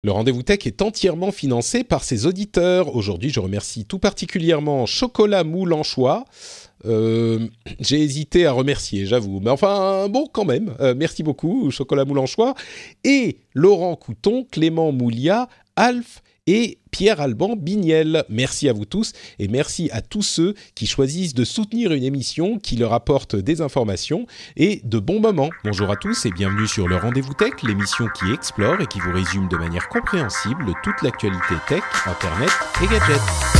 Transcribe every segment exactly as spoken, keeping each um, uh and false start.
Le Rendez-vous Tech est entièrement financé par ses auditeurs. Aujourd'hui, je remercie tout particulièrement Chocolat Moule Anchois. Euh, j'ai hésité à remercier, j'avoue. Mais enfin, bon, quand même. Euh, merci beaucoup, Chocolat Moule Anchois. Et Laurent Couton, Clément Moulia, Alf et Pierre-Alban Bignel. Merci à vous tous et merci à tous ceux qui choisissent de soutenir une émission qui leur apporte des informations et de bons moments. Bonjour à tous et bienvenue sur le Rendez-vous Tech, l'émission qui explore et qui vous résume de manière compréhensible toute l'actualité tech, internet et gadgets.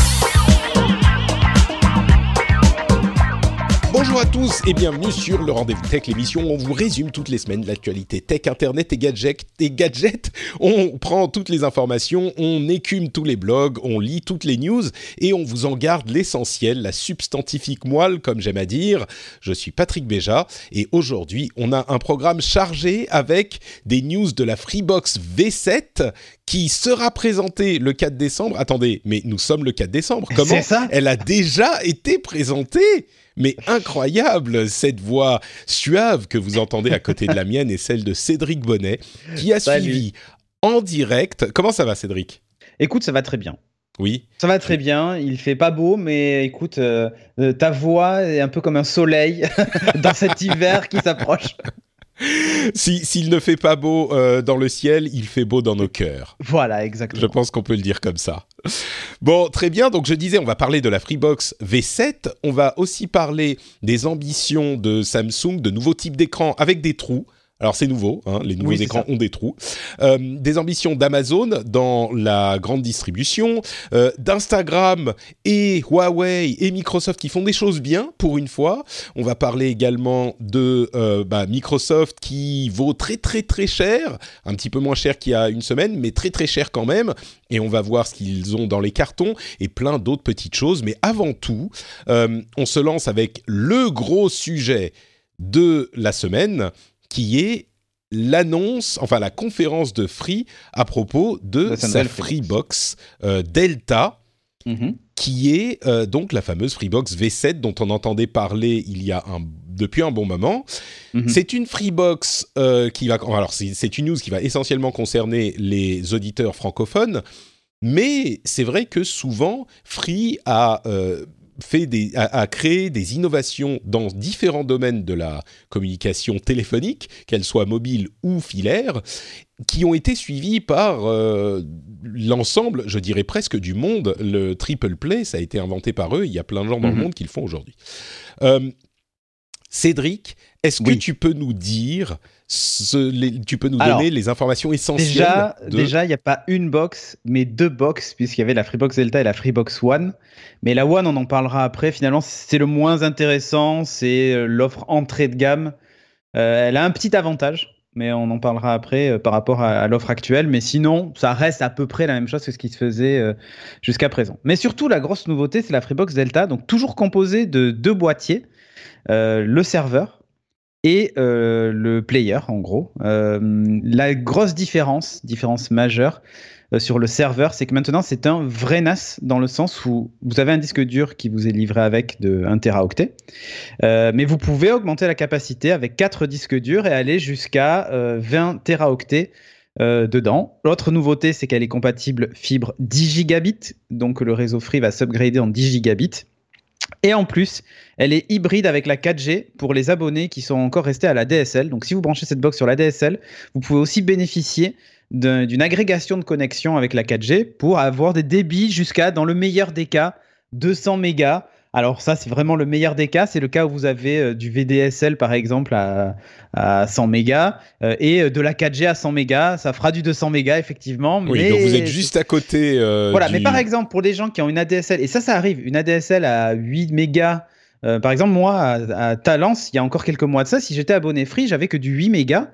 Bonjour à tous et bienvenue sur le Rendez-vous Tech, l'émission où on vous résume toutes les semaines l'actualité tech, internet et gadgets, et gadgets. On prend toutes les informations, on écume tous les blogs, on lit toutes les news et on vous en garde l'essentiel, la substantifique moelle comme j'aime à dire. Je suis Patrick Béja et aujourd'hui on a un programme chargé avec des news de la Freebox V sept qui sera présentée le quatre décembre. Attendez, mais nous sommes le quatre décembre, comment ? C'est ça ? Elle a déjà été présentée ? Mais incroyable, cette voix suave que vous entendez à côté de la mienne est celle de Cédric Bonnet, qui a Salut. suivi en direct. Comment ça va, Cédric ? Écoute, ça va très bien. Oui. Ça va très bien. Il fait pas beau, mais écoute, euh, euh, ta voix est un peu comme un soleil dans cet hiver qui s'approche. Si, s'il ne fait pas beau euh, dans le ciel, il fait beau dans nos cœurs. Voilà, exactement. Je pense qu'on peut le dire comme ça. Bon, très bien. Donc, je disais, on va parler de la Freebox V sept. On va aussi parler des ambitions de Samsung, de nouveaux types d'écrans avec des trous. Alors, c'est nouveau, hein, les nouveaux Oui, écrans ont des trous. Euh, des ambitions d'Amazon dans la grande distribution, euh, d'Instagram et Huawei et Microsoft qui font des choses bien pour une fois. On va parler également de euh, bah, Microsoft qui vaut très très très cher, un petit peu moins cher qu'il y a une semaine, mais très très cher quand même. Et on va voir ce qu'ils ont dans les cartons et plein d'autres petites choses. Mais avant tout, euh, on se lance avec le gros sujet de la semaine, qui est l'annonce, enfin la conférence de Free à propos de, de sa Freebox euh, Delta, mm-hmm. qui est euh, donc la fameuse Freebox V sept dont on entendait parler il y a un, depuis un bon moment. Mm-hmm. C'est une Freebox euh, qui va... Alors c'est, c'est une news qui va essentiellement concerner les auditeurs francophones, mais c'est vrai que souvent Free a... Euh, fait des, a, a créé des innovations dans différents domaines de la communication téléphonique, qu'elle soit mobile ou filaire, qui ont été suivies par euh, l'ensemble, je dirais presque du monde. Le triple play, ça a été inventé par eux. Il y a plein de gens dans mm-hmm. le monde qui le font aujourd'hui. Euh, Cédric, est-ce oui. que tu peux nous dire, ce, les, tu peux nous Alors, donner les informations essentielles Déjà, de... déjà, il n'y a pas une box, mais deux box, puisqu'il y avait la Freebox Delta et la Freebox One. Mais la One, on en parlera après. Finalement, c'est le moins intéressant, c'est l'offre entrée de gamme. Euh, elle a un petit avantage, mais on en parlera après euh, par rapport à, à l'offre actuelle. Mais sinon, ça reste à peu près la même chose que ce qui se faisait euh, jusqu'à présent. Mais surtout, la grosse nouveauté, c'est la Freebox Delta, donc toujours composée de deux boîtiers. Euh, le serveur et euh, le player, en gros. Euh, la grosse différence, différence majeure euh, sur le serveur, c'est que maintenant, c'est un vrai N A S dans le sens où vous avez un disque dur qui vous est livré avec de un téraoctet, euh, mais vous pouvez augmenter la capacité avec quatre disques durs et aller jusqu'à euh, vingt téraoctets Euh, dedans. L'autre nouveauté, c'est qu'elle est compatible fibre dix gigabits, donc le réseau Free va s'upgrader en dix gigabits. Et en plus, elle est hybride avec la quatre G pour les abonnés qui sont encore restés à la D S L. Donc si vous branchez cette box sur la D S L, vous pouvez aussi bénéficier d'un, d'une agrégation de connexion avec la quatre G pour avoir des débits jusqu'à, dans le meilleur des cas, deux cents mégas. Alors ça, c'est vraiment le meilleur des cas. C'est le cas où vous avez euh, du V D S L, par exemple, à, à cent mégas euh, et de la quatre G à cent mégas. Ça fera du deux cents mégas, effectivement. Oui, mais donc vous êtes juste à côté euh, Voilà, du... mais par exemple, pour les gens qui ont une A D S L, et ça, ça arrive, une A D S L à huit mégas, euh, par exemple, moi, à, à Talence, il y a encore quelques mois de ça, si j'étais abonné Free, j'avais que du huit mégas.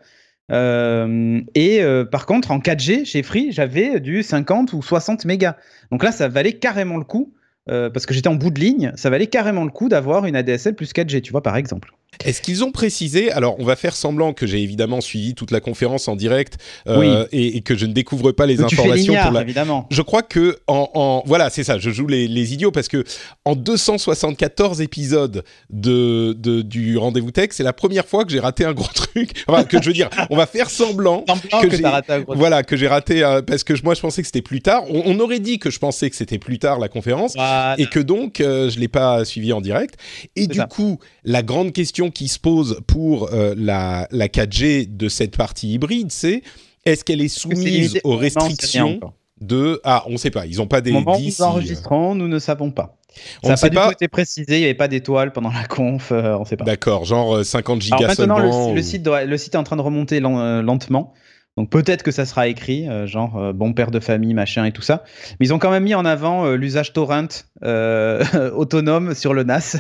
Euh, et euh, par contre, en quatre G, chez Free, j'avais du cinquante ou soixante mégas. Donc là, ça valait carrément le coup euh, parce que j'étais en bout de ligne, ça valait carrément le coup d'avoir une A D S L plus quatre G, tu vois, par exemple. Est-ce qu'ils ont précisé, alors on va faire semblant que j'ai évidemment suivi toute la conférence en direct euh, oui. et, et que je ne découvre pas les que informations. Tu fais l'ignare, pour la... évidemment. Je crois que en, en voilà c'est ça, je joue les, les idiots parce que en deux cent soixante-quatorze épisodes de, de du Rendez-vous Tech, c'est la première fois que j'ai raté un gros truc. Enfin que je veux dire, on va faire semblant, semblant que, que j'ai t'as raté un gros voilà que j'ai raté euh, parce que je, moi je pensais que c'était plus tard. On, on aurait dit que je pensais que c'était plus tard la conférence voilà. et que donc euh, je l'ai pas suivi en direct. Et c'est du ça. coup la grande question qui se pose pour euh, la, la quatre G de cette partie hybride, c'est est-ce qu'elle est soumise est aux restrictions non, de... Ah, on ne sait pas, ils n'ont pas des... Au moment où dix, nous enregistrons, nous ne savons pas. On ça n'a pas du pas... tout été précisé, il n'y avait pas d'étoiles pendant la conf, euh, on ne sait pas. D'accord, genre cinquante gigas Alors maintenant, seulement. Le, ou... le, site doit, le site est en train de remonter lent, euh, lentement. Donc peut-être que ça sera écrit, euh, genre euh, bon père de famille, machin et tout ça. Mais ils ont quand même mis en avant euh, l'usage torrent euh, autonome sur le N A S.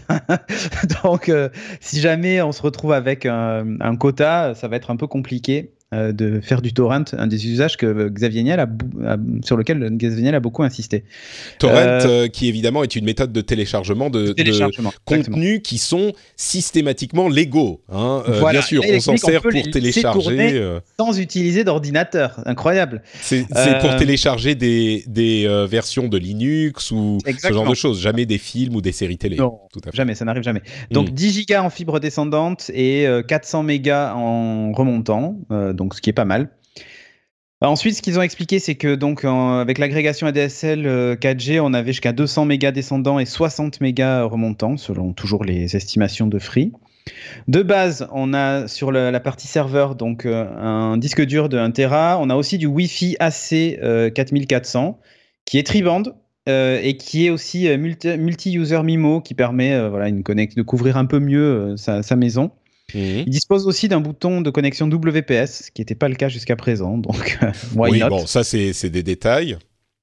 Donc euh, si jamais on se retrouve avec un, un quota, ça va être un peu compliqué euh, de faire du torrent, un des usages que Xavier Niel a, a, sur lequel Xavier Niel a beaucoup insisté. Torrent, euh, euh, qui évidemment est une méthode de téléchargement de, de, téléchargement, de contenus qui sont systématiquement légaux. Hein. Euh, voilà. Bien sûr, on s'en sert pour télécharger. Euh... Sans utiliser d'ordinateur. Incroyable. C'est, c'est euh... pour télécharger des, des euh, versions de Linux ou Exactement. ce genre de choses. Jamais des films ou des séries télé. Non, tout à fait. Jamais, ça n'arrive jamais. Donc mmh. dix gigas en fibre descendante et euh, quatre cents mégas en remontant. Euh, donc ce qui est pas mal. Ensuite, ce qu'ils ont expliqué, c'est que donc en, avec l'agrégation A D S L euh, quatre G, on avait jusqu'à deux cents mégas descendants et soixante mégas remontants, selon toujours les estimations de Free. De base, on a sur le, la partie serveur donc euh, un disque dur de un téra. On a aussi du Wi-Fi A C euh, quatre mille quatre cents qui est tri-band euh, et qui est aussi euh, multi, multi-user M I M O qui permet euh, voilà, une connect- de couvrir un peu mieux euh, sa, sa maison. Mmh. Il dispose aussi d'un bouton de connexion W P S, ce qui n'était pas le cas jusqu'à présent. Donc, why oui, not. bon, ça c'est, c'est des détails.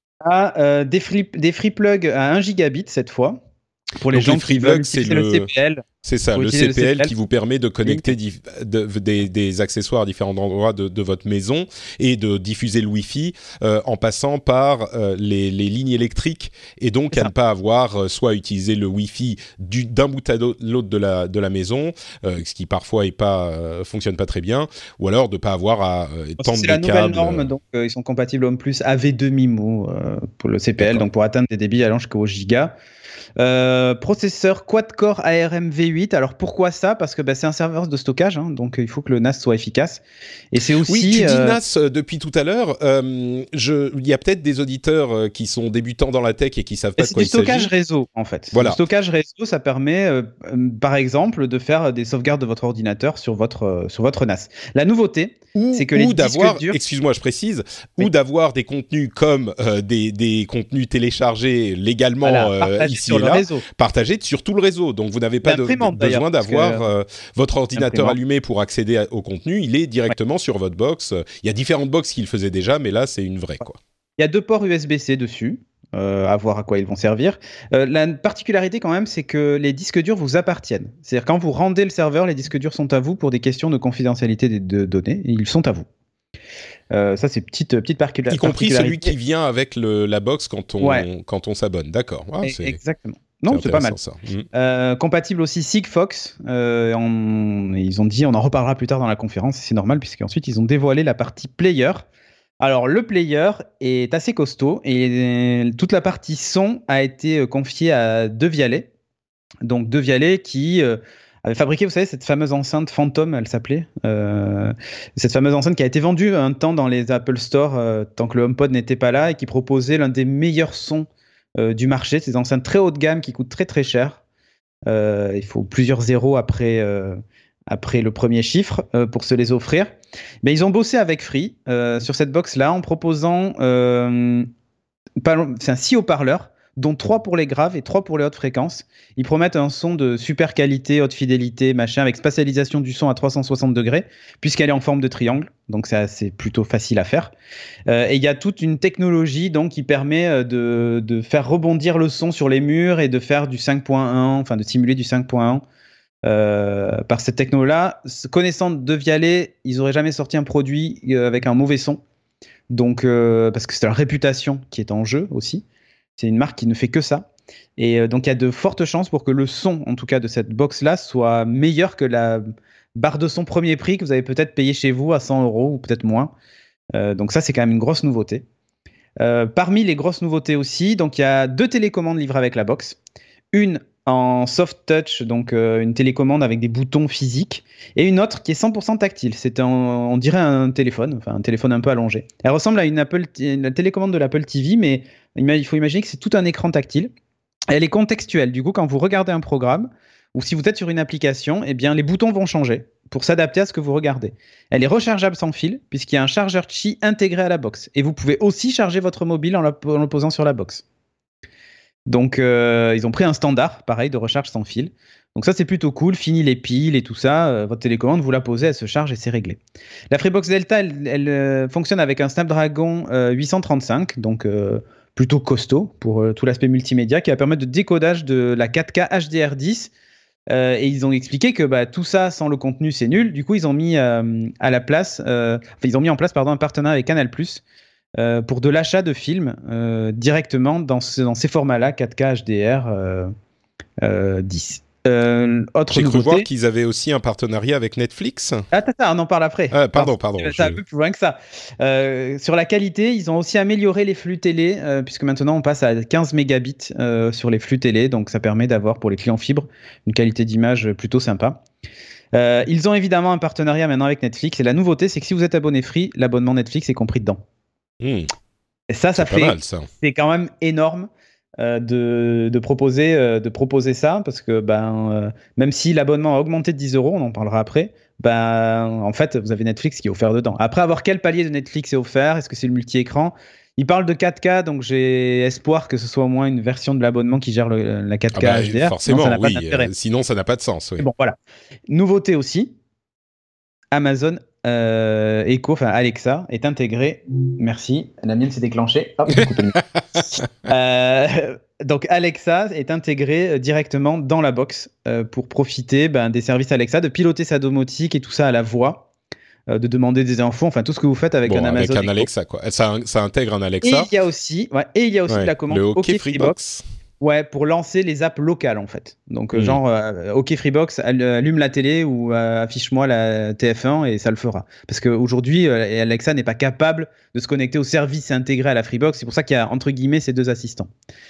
Ah, euh, des, free, des free plugs à un gigabit cette fois. Pour les Donc gens les free qui veulent plugs, c'est le... le C P L. C'est ça, le C P L, le C P L qui vous permet de connecter dif- de, de, des, des accessoires à différents endroits de, de votre maison et de diffuser le Wi-Fi euh, en passant par euh, les, les lignes électriques et donc c'est à ça. Ne pas avoir euh, soit utiliser le Wi-Fi du, d'un bout à l'autre de la, de la maison, euh, ce qui parfois est pas, euh, fonctionne pas très bien, ou alors de ne pas avoir à euh, tendre des câbles. C'est la nouvelle norme, donc euh, ils sont compatibles Home Plus A V deux M I M O euh, pour le C P L, D'accord. donc pour atteindre des débits allant jusqu'au giga. Euh, processeur quad-core A R M V huit. Alors pourquoi ça ? Parce que bah, c'est un serveur de stockage, hein, donc il faut que le N A S soit efficace. Et c'est aussi. Oui, tu dis euh... N A S euh, depuis tout à l'heure. Euh, je... Il y a peut-être des auditeurs euh, qui sont débutants dans la tech et qui savent pas de quoi il s'agit. C'est du stockage réseau, en fait. Voilà. Le stockage réseau, ça permet, euh, euh, par exemple, de faire des sauvegardes de votre ordinateur sur votre euh, sur votre N A S. La nouveauté, ou, c'est que ou les d'avoir, disques durs. Excuse-moi, je précise, oui. ou d'avoir des contenus comme euh, des des contenus téléchargés légalement voilà, euh, ici et là. Réseau. Partagé sur tout le réseau, donc vous n'avez pas de, de, besoin d'avoir que, euh, votre ordinateur allumé pour accéder à, au contenu, il est directement ouais. sur votre box. Il y a différentes boxes qui le faisaient déjà, mais là c'est une vraie. Quoi. Il y a deux ports U S B-C dessus, euh, à voir à quoi ils vont servir. Euh, la particularité quand même, c'est que les disques durs vous appartiennent. C'est-à-dire quand vous rendez le serveur, les disques durs sont à vous pour des questions de confidentialité des de données, et ils sont à vous. Euh, ça, c'est petite, petite particula- y compris celui qui vient avec le, la box quand on, ouais. quand on s'abonne. D'accord. Ah, c'est... Exactement. Non, c'est, c'est pas mal. Ça. Mmh. Euh, compatible aussi Sigfox. Euh, on, ils ont dit, on en reparlera plus tard dans la conférence, c'est normal, puisqu'ensuite ils ont dévoilé la partie player. Alors, le player est assez costaud et toute la partie son a été confiée à Devialet. Donc, Devialet qui euh, avait fabriqué, vous savez, cette fameuse enceinte Phantom, elle s'appelait. Euh, cette fameuse enceinte qui a été vendue un temps dans les Apple Store, euh, tant que le HomePod n'était pas là, et qui proposait l'un des meilleurs sons Euh, du marché, ces enceintes très haut de gamme qui coûtent très très cher. Euh, il faut plusieurs zéros après, euh, après le premier chiffre euh, pour se les offrir. Mais ils ont bossé avec Free euh, sur cette box-là en proposant euh, c'est un six haut-parleurs, dont trois pour les graves et trois pour les hautes fréquences. Ils promettent un son de super qualité, haute fidélité, machin, avec spatialisation du son à trois cent soixante degrés, puisqu'elle est en forme de triangle, donc ça, c'est plutôt facile à faire. Euh, et il y a toute une technologie donc, qui permet de, de faire rebondir le son sur les murs et de faire du cinq point un, enfin de simuler du cinq point un. Euh, par cette techno-là, connaissant Devialet, ils n'auraient jamais sorti un produit avec un mauvais son, donc, euh, parce que c'est leur réputation qui est en jeu aussi. C'est une marque qui ne fait que ça. Et euh, donc il y a de fortes chances pour que le son, en tout cas de cette box-là, soit meilleur que la barre de son premier prix que vous avez peut-être payé chez vous à cent euros ou peut-être moins. Euh, donc ça, c'est quand même une grosse nouveauté. Euh, parmi les grosses nouveautés aussi, donc il y a deux télécommandes livrées avec la box. Une en soft touch, donc euh, une télécommande avec des boutons physiques, et une autre qui est cent pour cent tactile. C'est un, on dirait un téléphone, enfin un téléphone un peu allongé. Elle ressemble à une Apple, la télécommande de l'Apple T V, mais il faut imaginer que c'est tout un écran tactile. Elle est contextuelle. Du coup, quand vous regardez un programme ou si vous êtes sur une application, eh bien les boutons vont changer pour s'adapter à ce que vous regardez. Elle est rechargeable sans fil puisqu'il y a un chargeur Qi intégré à la box. Et vous pouvez aussi charger votre mobile en, la, en le posant sur la box. Donc, euh, ils ont pris un standard, pareil, de recharge sans fil. Donc ça, c'est plutôt cool. Fini les piles et tout ça. Euh, votre télécommande, vous la posez, elle se charge et c'est réglé. La Freebox Delta, elle, elle euh, fonctionne avec un Snapdragon euh, huit cent trente-cinq, donc euh, plutôt costaud pour euh, tout l'aspect multimédia, qui va permettre de décodage de la quatre K H D R dix. Euh, et ils ont expliqué que bah, tout ça, sans le contenu, c'est nul. Du coup, ils ont mis euh, à la place, euh, enfin, ils ont mis en place pardon, un partenariat avec Canal+. Euh, pour de l'achat de films euh, directement dans, ce, dans ces formats-là, quatre K H D R euh, euh, dix. Euh, autre J'ai nouveauté, cru voir qu'ils avaient aussi un partenariat avec Netflix. Attends, attends, on en parle après. Euh, pardon, pardon. C'est je... un peu plus loin que ça. Euh, sur la qualité, ils ont aussi amélioré les flux télé, euh, puisque maintenant on passe à quinze mégabits euh, sur les flux télé, donc ça permet d'avoir pour les clients fibre une qualité d'image plutôt sympa. Euh, ils ont évidemment un partenariat maintenant avec Netflix, et la nouveauté, c'est que si vous êtes abonné free, l'abonnement Netflix est compris dedans. Mmh. Et ça, ça c'est fait, pas mal, ça. C'est quand même énorme euh, de, de, proposer, euh, de proposer ça, parce que ben, euh, même si l'abonnement a augmenté de dix euros, on en parlera après, ben, en fait, vous avez Netflix qui est offert dedans. Après, avoir quel palier de Netflix est offert? Est-ce que c'est le multi-écran? Il parle de quatre K, donc j'ai espoir que ce soit au moins une version de l'abonnement qui gère le, la quatre K ah bah, H D R. Forcément, sinon, ça oui. Euh, sinon, ça n'a pas de sens. Oui. Bon, voilà. Nouveauté aussi, Amazon euh, Echo, enfin Alexa, est intégré. Merci, la mienne s'est déclenchée. Hop, euh, donc Alexa est intégré directement dans la box euh, pour profiter ben, des services Alexa, de piloter sa domotique et tout ça à la voix, euh, de demander des infos, enfin tout ce que vous faites avec bon, un Amazon avec un Echo. Alexa, quoi. Ça, ça intègre un Alexa. Et il y a aussi, ouais, et il y a aussi ouais, la commande le OK, OK Freebox. Ouais, pour lancer les apps locales en fait. Donc mmh. genre euh, OK Freebox, allume la télé ou euh, affiche-moi la T F un et ça le fera. Parce qu'aujourd'hui, euh, Alexa n'est pas capable de se connecter au service intégré à la Freebox. C'est pour ça qu'il y a entre guillemets ces deux assistants.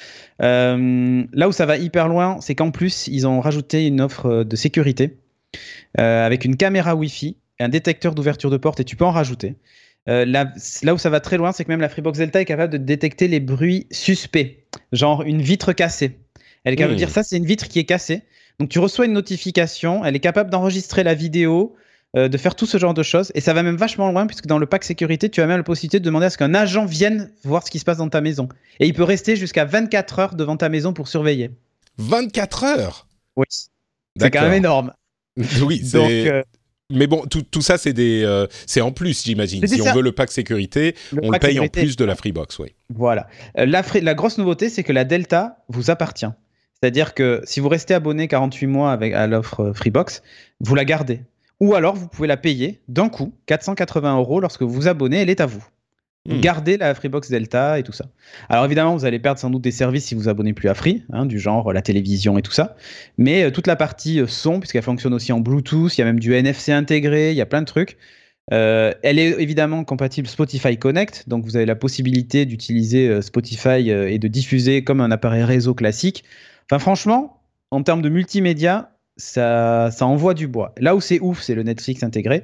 Euh, là où ça va hyper loin, c'est qu'en plus ils ont rajouté une offre de sécurité euh, avec une caméra Wi-Fi, un détecteur d'ouverture de porte et tu peux en rajouter. Euh, là, là où ça va très loin, c'est que même la Freebox Delta est capable de détecter les bruits suspects, genre une vitre cassée. Elle est capable mmh. de dire ça, c'est une vitre qui est cassée. Donc tu reçois une notification, elle est capable d'enregistrer la vidéo, euh, de faire tout ce genre de choses. Et ça va même vachement loin, puisque dans le pack sécurité, tu as même la possibilité de demander à ce qu'un agent vienne voir ce qui se passe dans ta maison. Et il peut rester jusqu'à vingt-quatre heures devant ta maison pour surveiller. vingt-quatre heures? Oui. C'est quand même énorme. Oui, c'est... Donc, euh... Mais bon, tout, tout ça, c'est, des, euh, c'est en plus, j'imagine. Si ça. on veut le pack sécurité, le on pack le paye sécurité. En plus de la Freebox. Oui. Voilà. Euh, la, la grosse nouveauté, c'est que la Delta vous appartient. C'est-à-dire que si vous restez abonné quarante-huit mois avec, à l'offre Freebox, vous la gardez. Ou alors, vous pouvez la payer d'un coup, quatre cent quatre-vingts euros, lorsque vous vous abonnez, elle est à vous. Mmh. Gardez la Freebox Delta et tout ça. Alors évidemment, vous allez perdre sans doute des services si vous vous abonnez plus à Free, hein, du genre la télévision et tout ça. Mais euh, toute la partie euh, son, puisqu'elle fonctionne aussi en Bluetooth, il y a même du N F C intégré, il y a plein de trucs. Euh, elle est évidemment compatible Spotify Connect, donc vous avez la possibilité d'utiliser euh, Spotify euh, et de diffuser comme un appareil réseau classique. Enfin franchement, en termes de multimédia, ça, ça envoie du bois. Là où c'est ouf, c'est le Netflix intégré.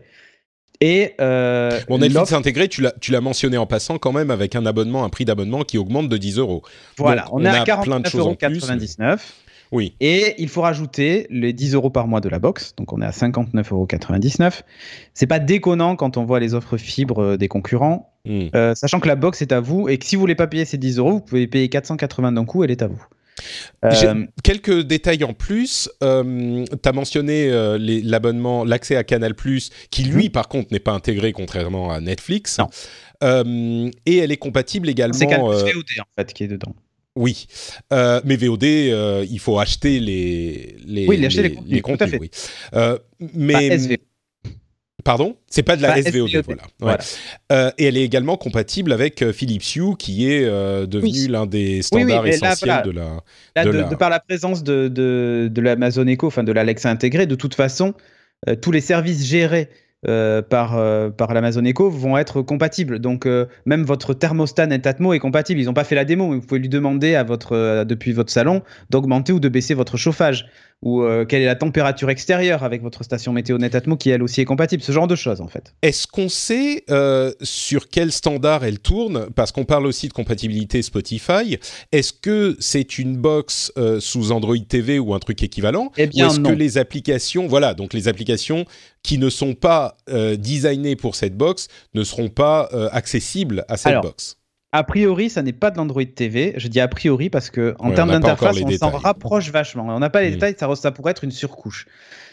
Et euh, bon, Netflix intégré, tu l'as, tu l'as mentionné en passant quand même, avec un abonnement, un prix d'abonnement qui augmente de dix euros. Voilà, donc, on, on est à quarante-neuf euros quatre-vingt-dix-neuf. Oui. Et il faut rajouter les dix euros par mois de la box, donc on est à cinquante-neuf euros quatre-vingt-dix-neuf. C'est pas déconnant quand on voit les offres fibres des concurrents, mm. euh, sachant que la box est à vous et que si vous voulez pas payer ces dix euros, vous pouvez payer quatre cent quatre-vingts d'un coup, elle est à vous. J'ai euh, quelques détails en plus. Euh, tu as mentionné euh, les, l'abonnement, l'accès à Canal+, qui lui, mmh. par contre, n'est pas intégré contrairement à Netflix. Non. Euh, et elle est compatible également... C'est Canal+ V O D, en fait, qui est dedans. Oui, euh, mais V O D, euh, il faut acheter les, les, oui, les, les, les contenus. Les contenus tout à fait. Oui. Euh, mais... Bah, S V O. Pardon ? C'est pas de la Pas S V O D, S V O D, voilà. Ouais. voilà. Euh, et elle est également compatible avec euh, Philips Hue, qui est euh, devenu Oui. l'un des Oui, standards oui, mais là, essentiels voilà. de la... Là, de de, la... de par la présence de, de, de l'Amazon Echo, enfin de l'Alexa intégrée, de toute façon, euh, tous les services gérés euh, par, euh, par l'Amazon Echo vont être compatibles. Donc, euh, même votre thermostat Netatmo est compatible. Ils n'ont pas fait la démo, mais vous pouvez lui demander à votre, euh, depuis votre salon d'augmenter ou de baisser votre chauffage. Ou euh, quelle est la température extérieure avec votre station météo Netatmo qui, elle aussi, est compatible. Ce genre de choses, en fait. Est-ce qu'on sait euh, sur quel standard elle tourne ? Parce qu'on parle aussi de compatibilité Spotify. Est-ce que c'est une box euh, sous Android T V ou un truc équivalent ? Eh bien, ou est-ce non. que les applications, voilà, donc les applications qui ne sont pas euh, designées pour cette box ne seront pas euh, accessibles à cette Alors, box ? A priori, ça n'est pas de l'Android T V. Je dis a priori parce que en Ouais, termes on n'a pas encore d'interface, les on s'en détails. rapproche vachement. On n'a pas les Mm. détails, ça, ça pourrait être une surcouche.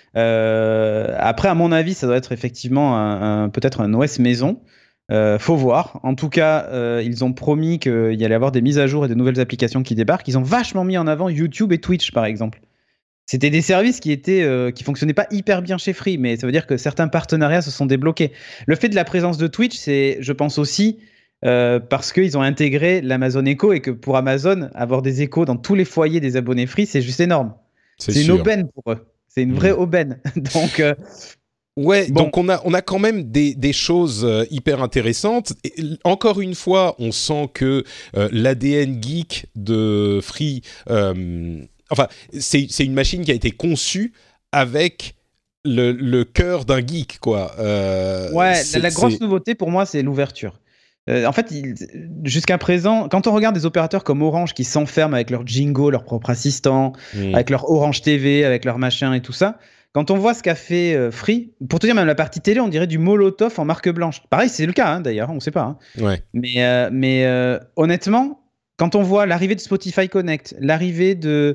Euh, après, à mon avis, ça doit être effectivement un, un, peut-être un O S maison. Euh, faut voir. En tout cas, euh, ils ont promis qu'il y allait avoir des mises à jour et de nouvelles applications qui débarquent. Ils ont vachement mis en avant YouTube et Twitch, par exemple. C'était des services qui étaient euh, qui fonctionnaient pas hyper bien chez Free, mais ça veut dire que certains partenariats se sont débloqués. Le fait de la présence de Twitch, c'est, je pense aussi, euh, parce qu'ils ont intégré l'Amazon Echo et que pour Amazon, avoir des échos dans tous les foyers des abonnés Free, c'est juste énorme. C'est, c'est une sûr. aubaine pour eux. C'est une vraie mmh. aubaine. Donc euh, Ouais, bon. donc on a, on a quand même des, des choses euh, hyper intéressantes. Et, encore une fois, on sent que euh, l'A D N geek de Free... Euh, enfin, c'est, c'est une machine qui a été conçue avec le, le cœur d'un geek, quoi. Euh, ouais, la, la grosse c'est... nouveauté pour moi, c'est l'ouverture. Euh, en fait, il, jusqu'à présent, quand on regarde des opérateurs comme Orange qui s'enferment avec leur Jingo, leur propre assistant, mmh. avec leur Orange T V, avec leur machin et tout ça, quand on voit ce qu'a fait euh, Free, pour te dire, même la partie télé, on dirait du Molotov en marque blanche. Pareil, c'est le cas, hein, d'ailleurs, on ne sait pas. Hein. Ouais. Mais, euh, mais euh, honnêtement, quand on voit l'arrivée de Spotify Connect, l'arrivée de,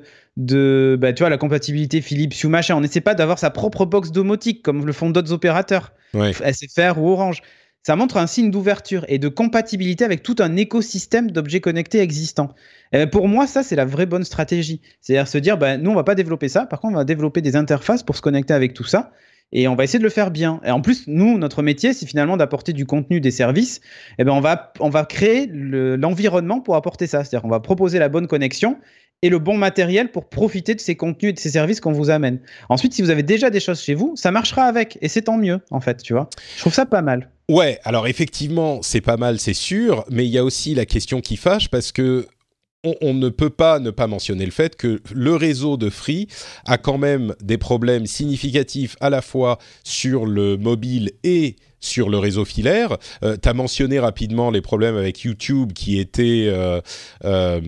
de bah, tu vois, la compatibilité Philips Hue, machin, on n'essaie pas d'avoir sa propre box domotique comme le font d'autres opérateurs, ouais. S F R ou Orange. Ça montre un signe d'ouverture et de compatibilité avec tout un écosystème d'objets connectés existants. Et pour moi, ça, c'est la vraie bonne stratégie. C'est-à-dire se dire, bah, nous, on va pas développer ça. Par contre, on va développer des interfaces pour se connecter avec tout ça. Et on va essayer de le faire bien. Et en plus, nous, notre métier, c'est finalement d'apporter du contenu, des services. Et ben, on va, on va créer le, l'environnement pour apporter ça. C'est-à-dire qu'on va proposer la bonne connexion et le bon matériel pour profiter de ces contenus et de ces services qu'on vous amène. Ensuite, si vous avez déjà des choses chez vous, ça marchera avec. Et c'est tant mieux, en fait, tu vois. Je trouve ça pas mal. Ouais, alors effectivement, c'est pas mal, c'est sûr, mais il y a aussi la question qui fâche parce que on, on ne peut pas ne pas mentionner le fait que le réseau de Free a quand même des problèmes significatifs à la fois sur le mobile et sur le réseau filaire. Euh, tu as mentionné rapidement les problèmes avec YouTube qui étaient euh, euh,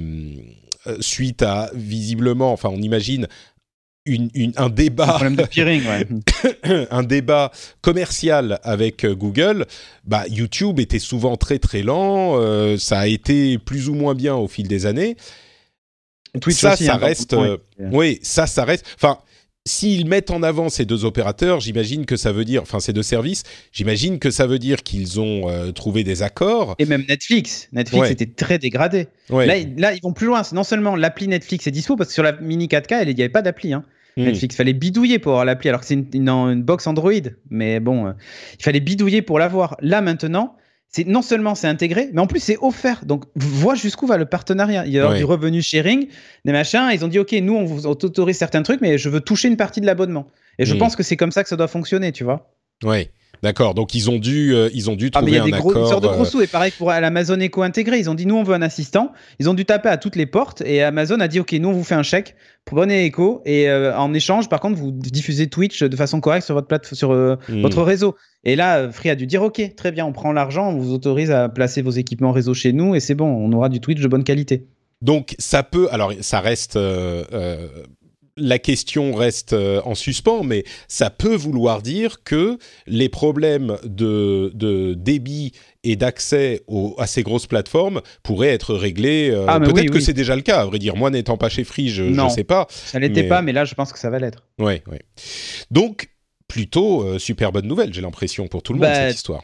suite à, visiblement, enfin on imagine, Une, une, un débat, un problème de peering, ouais. un débat commercial avec Google, bah, YouTube était souvent très très lent, euh, ça a été plus ou moins bien au fil des années. Twitch ça, aussi, ça hein, reste, euh, oui, ça, ça reste. Enfin, s'ils mettent en avant ces deux opérateurs, j'imagine que ça veut dire, enfin ces deux services, j'imagine que ça veut dire qu'ils ont euh, trouvé des accords. Et même Netflix, Netflix ouais. était très dégradé. Ouais. Là, là, ils vont plus loin. C'est non seulement l'appli Netflix est dispo, parce que sur la mini quatre K, il n'y avait pas d'appli. Hein. Mmh. Netflix, fallait bidouiller pour avoir l'appli, alors que c'est une, une, une box Android. Mais bon, euh, il fallait bidouiller pour l'avoir. Là, maintenant, c'est, non seulement c'est intégré, mais en plus c'est offert. Donc, vois jusqu'où va le partenariat. Il y a ouais. du revenu sharing, des machins. Ils ont dit, OK, nous, on vous autorise certains trucs, mais je veux toucher une partie de l'abonnement. Et je mmh. pense que c'est comme ça que ça doit fonctionner, tu vois. Ouais. D'accord, donc ils ont dû, euh, ils ont dû trouver ah, mais il y a un des gros, accord. Une sorte de gros sous. Et pareil pour l'Amazon Echo intégré, ils ont dit nous on veut un assistant. Ils ont dû taper à toutes les portes et Amazon a dit ok nous on vous fait un chèque pour donner Echo et euh, en échange par contre vous diffusez Twitch de façon correcte sur votre plate, sur euh, mmh. votre réseau. Et là Free a dû dire ok très bien on prend l'argent, on vous autorise à placer vos équipements réseau chez nous et c'est bon on aura du Twitch de bonne qualité. Donc ça peut, alors ça reste. Euh, euh... La question reste euh, en suspens, mais ça peut vouloir dire que les problèmes de, de débit et d'accès aux, à ces grosses plateformes pourraient être réglés. Euh, ah, peut-être oui, que oui. c'est déjà le cas, à vrai dire. Moi, n'étant pas chez Free, je ne sais pas. Ça l'était mais... pas, mais là, je pense que ça va l'être. Oui, oui. Donc, plutôt euh, super bonne nouvelle, j'ai l'impression, pour tout le bah, monde, cette histoire.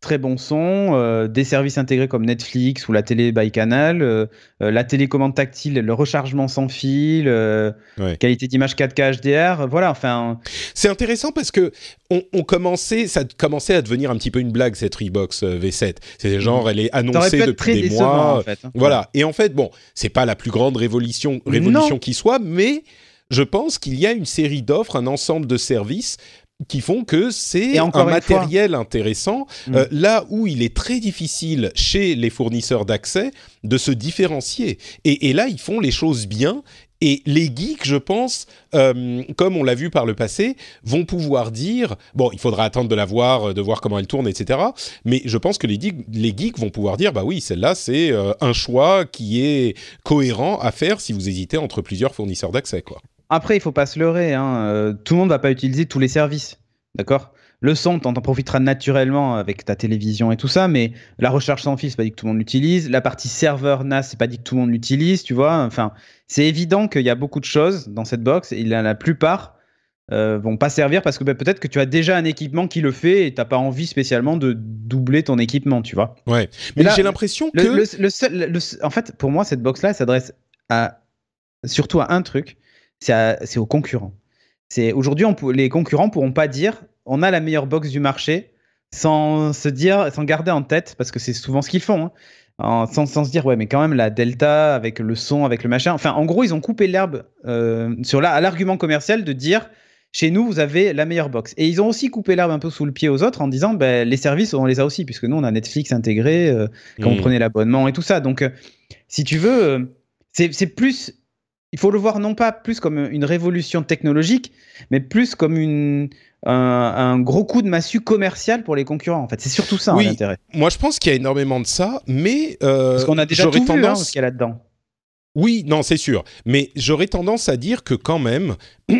très bon son, euh, des services intégrés comme Netflix ou la télé by Canal, euh, euh, la télécommande tactile, le rechargement sans fil, euh, ouais. qualité d'image quatre K H D R, voilà, enfin... C'est intéressant parce que on, on commençait, ça commençait à devenir un petit peu une blague, cette Freebox V sept. C'est genre, mmh. elle est annoncée depuis des mois. En fait, hein. Voilà, et en fait, bon, c'est pas la plus grande révolution, révolution qui soit, mais je pense qu'il y a une série d'offres, un ensemble de services qui font que c'est un matériel fois. intéressant, mmh. euh, là où il est très difficile chez les fournisseurs d'accès de se différencier. Et, et là, ils font les choses bien. Et les geeks, je pense, euh, comme on l'a vu par le passé, vont pouvoir dire... Bon, il faudra attendre de la voir, de voir comment elle tourne, et cetera. Mais je pense que les, les geeks vont pouvoir dire, bah oui, celle-là, c'est euh, un choix qui est cohérent à faire si vous hésitez entre plusieurs fournisseurs d'accès, quoi. Après, il ne faut pas se leurrer. Hein. Euh, tout le monde ne va pas utiliser tous les services, d'accord ? Le son, t'en profiteras naturellement avec ta télévision et tout ça, mais la recharge sans fil, c'est pas dit que tout le monde l'utilise. La partie serveur N A S, c'est pas dit que tout le monde l'utilise, tu vois. Enfin, c'est évident qu'il y a beaucoup de choses dans cette box et la, la plupart euh, vont pas servir parce que bah, peut-être que tu as déjà un équipement qui le fait et t'as pas envie spécialement de doubler ton équipement, tu vois. Ouais. Mais là, j'ai l'impression le, que le, le seul, le, en fait, pour moi, cette box-là, elle s'adresse à surtout à un truc, c'est, à, c'est aux concurrents. C'est aujourd'hui, on, les concurrents pourront pas dire on a la meilleure box du marché sans se dire, sans garder en tête, parce que c'est souvent ce qu'ils font, hein, en, sans, sans se dire ouais mais quand même la Delta avec le son, avec le machin. Enfin en gros ils ont coupé l'herbe euh, sur la, à l'argument commercial de dire chez nous vous avez la meilleure box. Et ils ont aussi coupé l'herbe un peu sous le pied aux autres en disant ben, les services on les a aussi puisque nous on a Netflix intégré euh, quand mmh. vous prenez l'abonnement et tout ça. Donc euh, si tu veux euh, c'est, c'est plus il faut le voir non pas plus comme une révolution technologique, mais plus comme une, un, un gros coup de massue commercial pour les concurrents. En fait, c'est surtout ça oui, hein, l'intérêt. Moi, je pense qu'il y a énormément de ça, mais euh, parce qu'on a déjà tout vu, hein, ce qu'il y a là-dedans. Oui, non, c'est sûr. Mais j'aurais tendance à dire que quand même,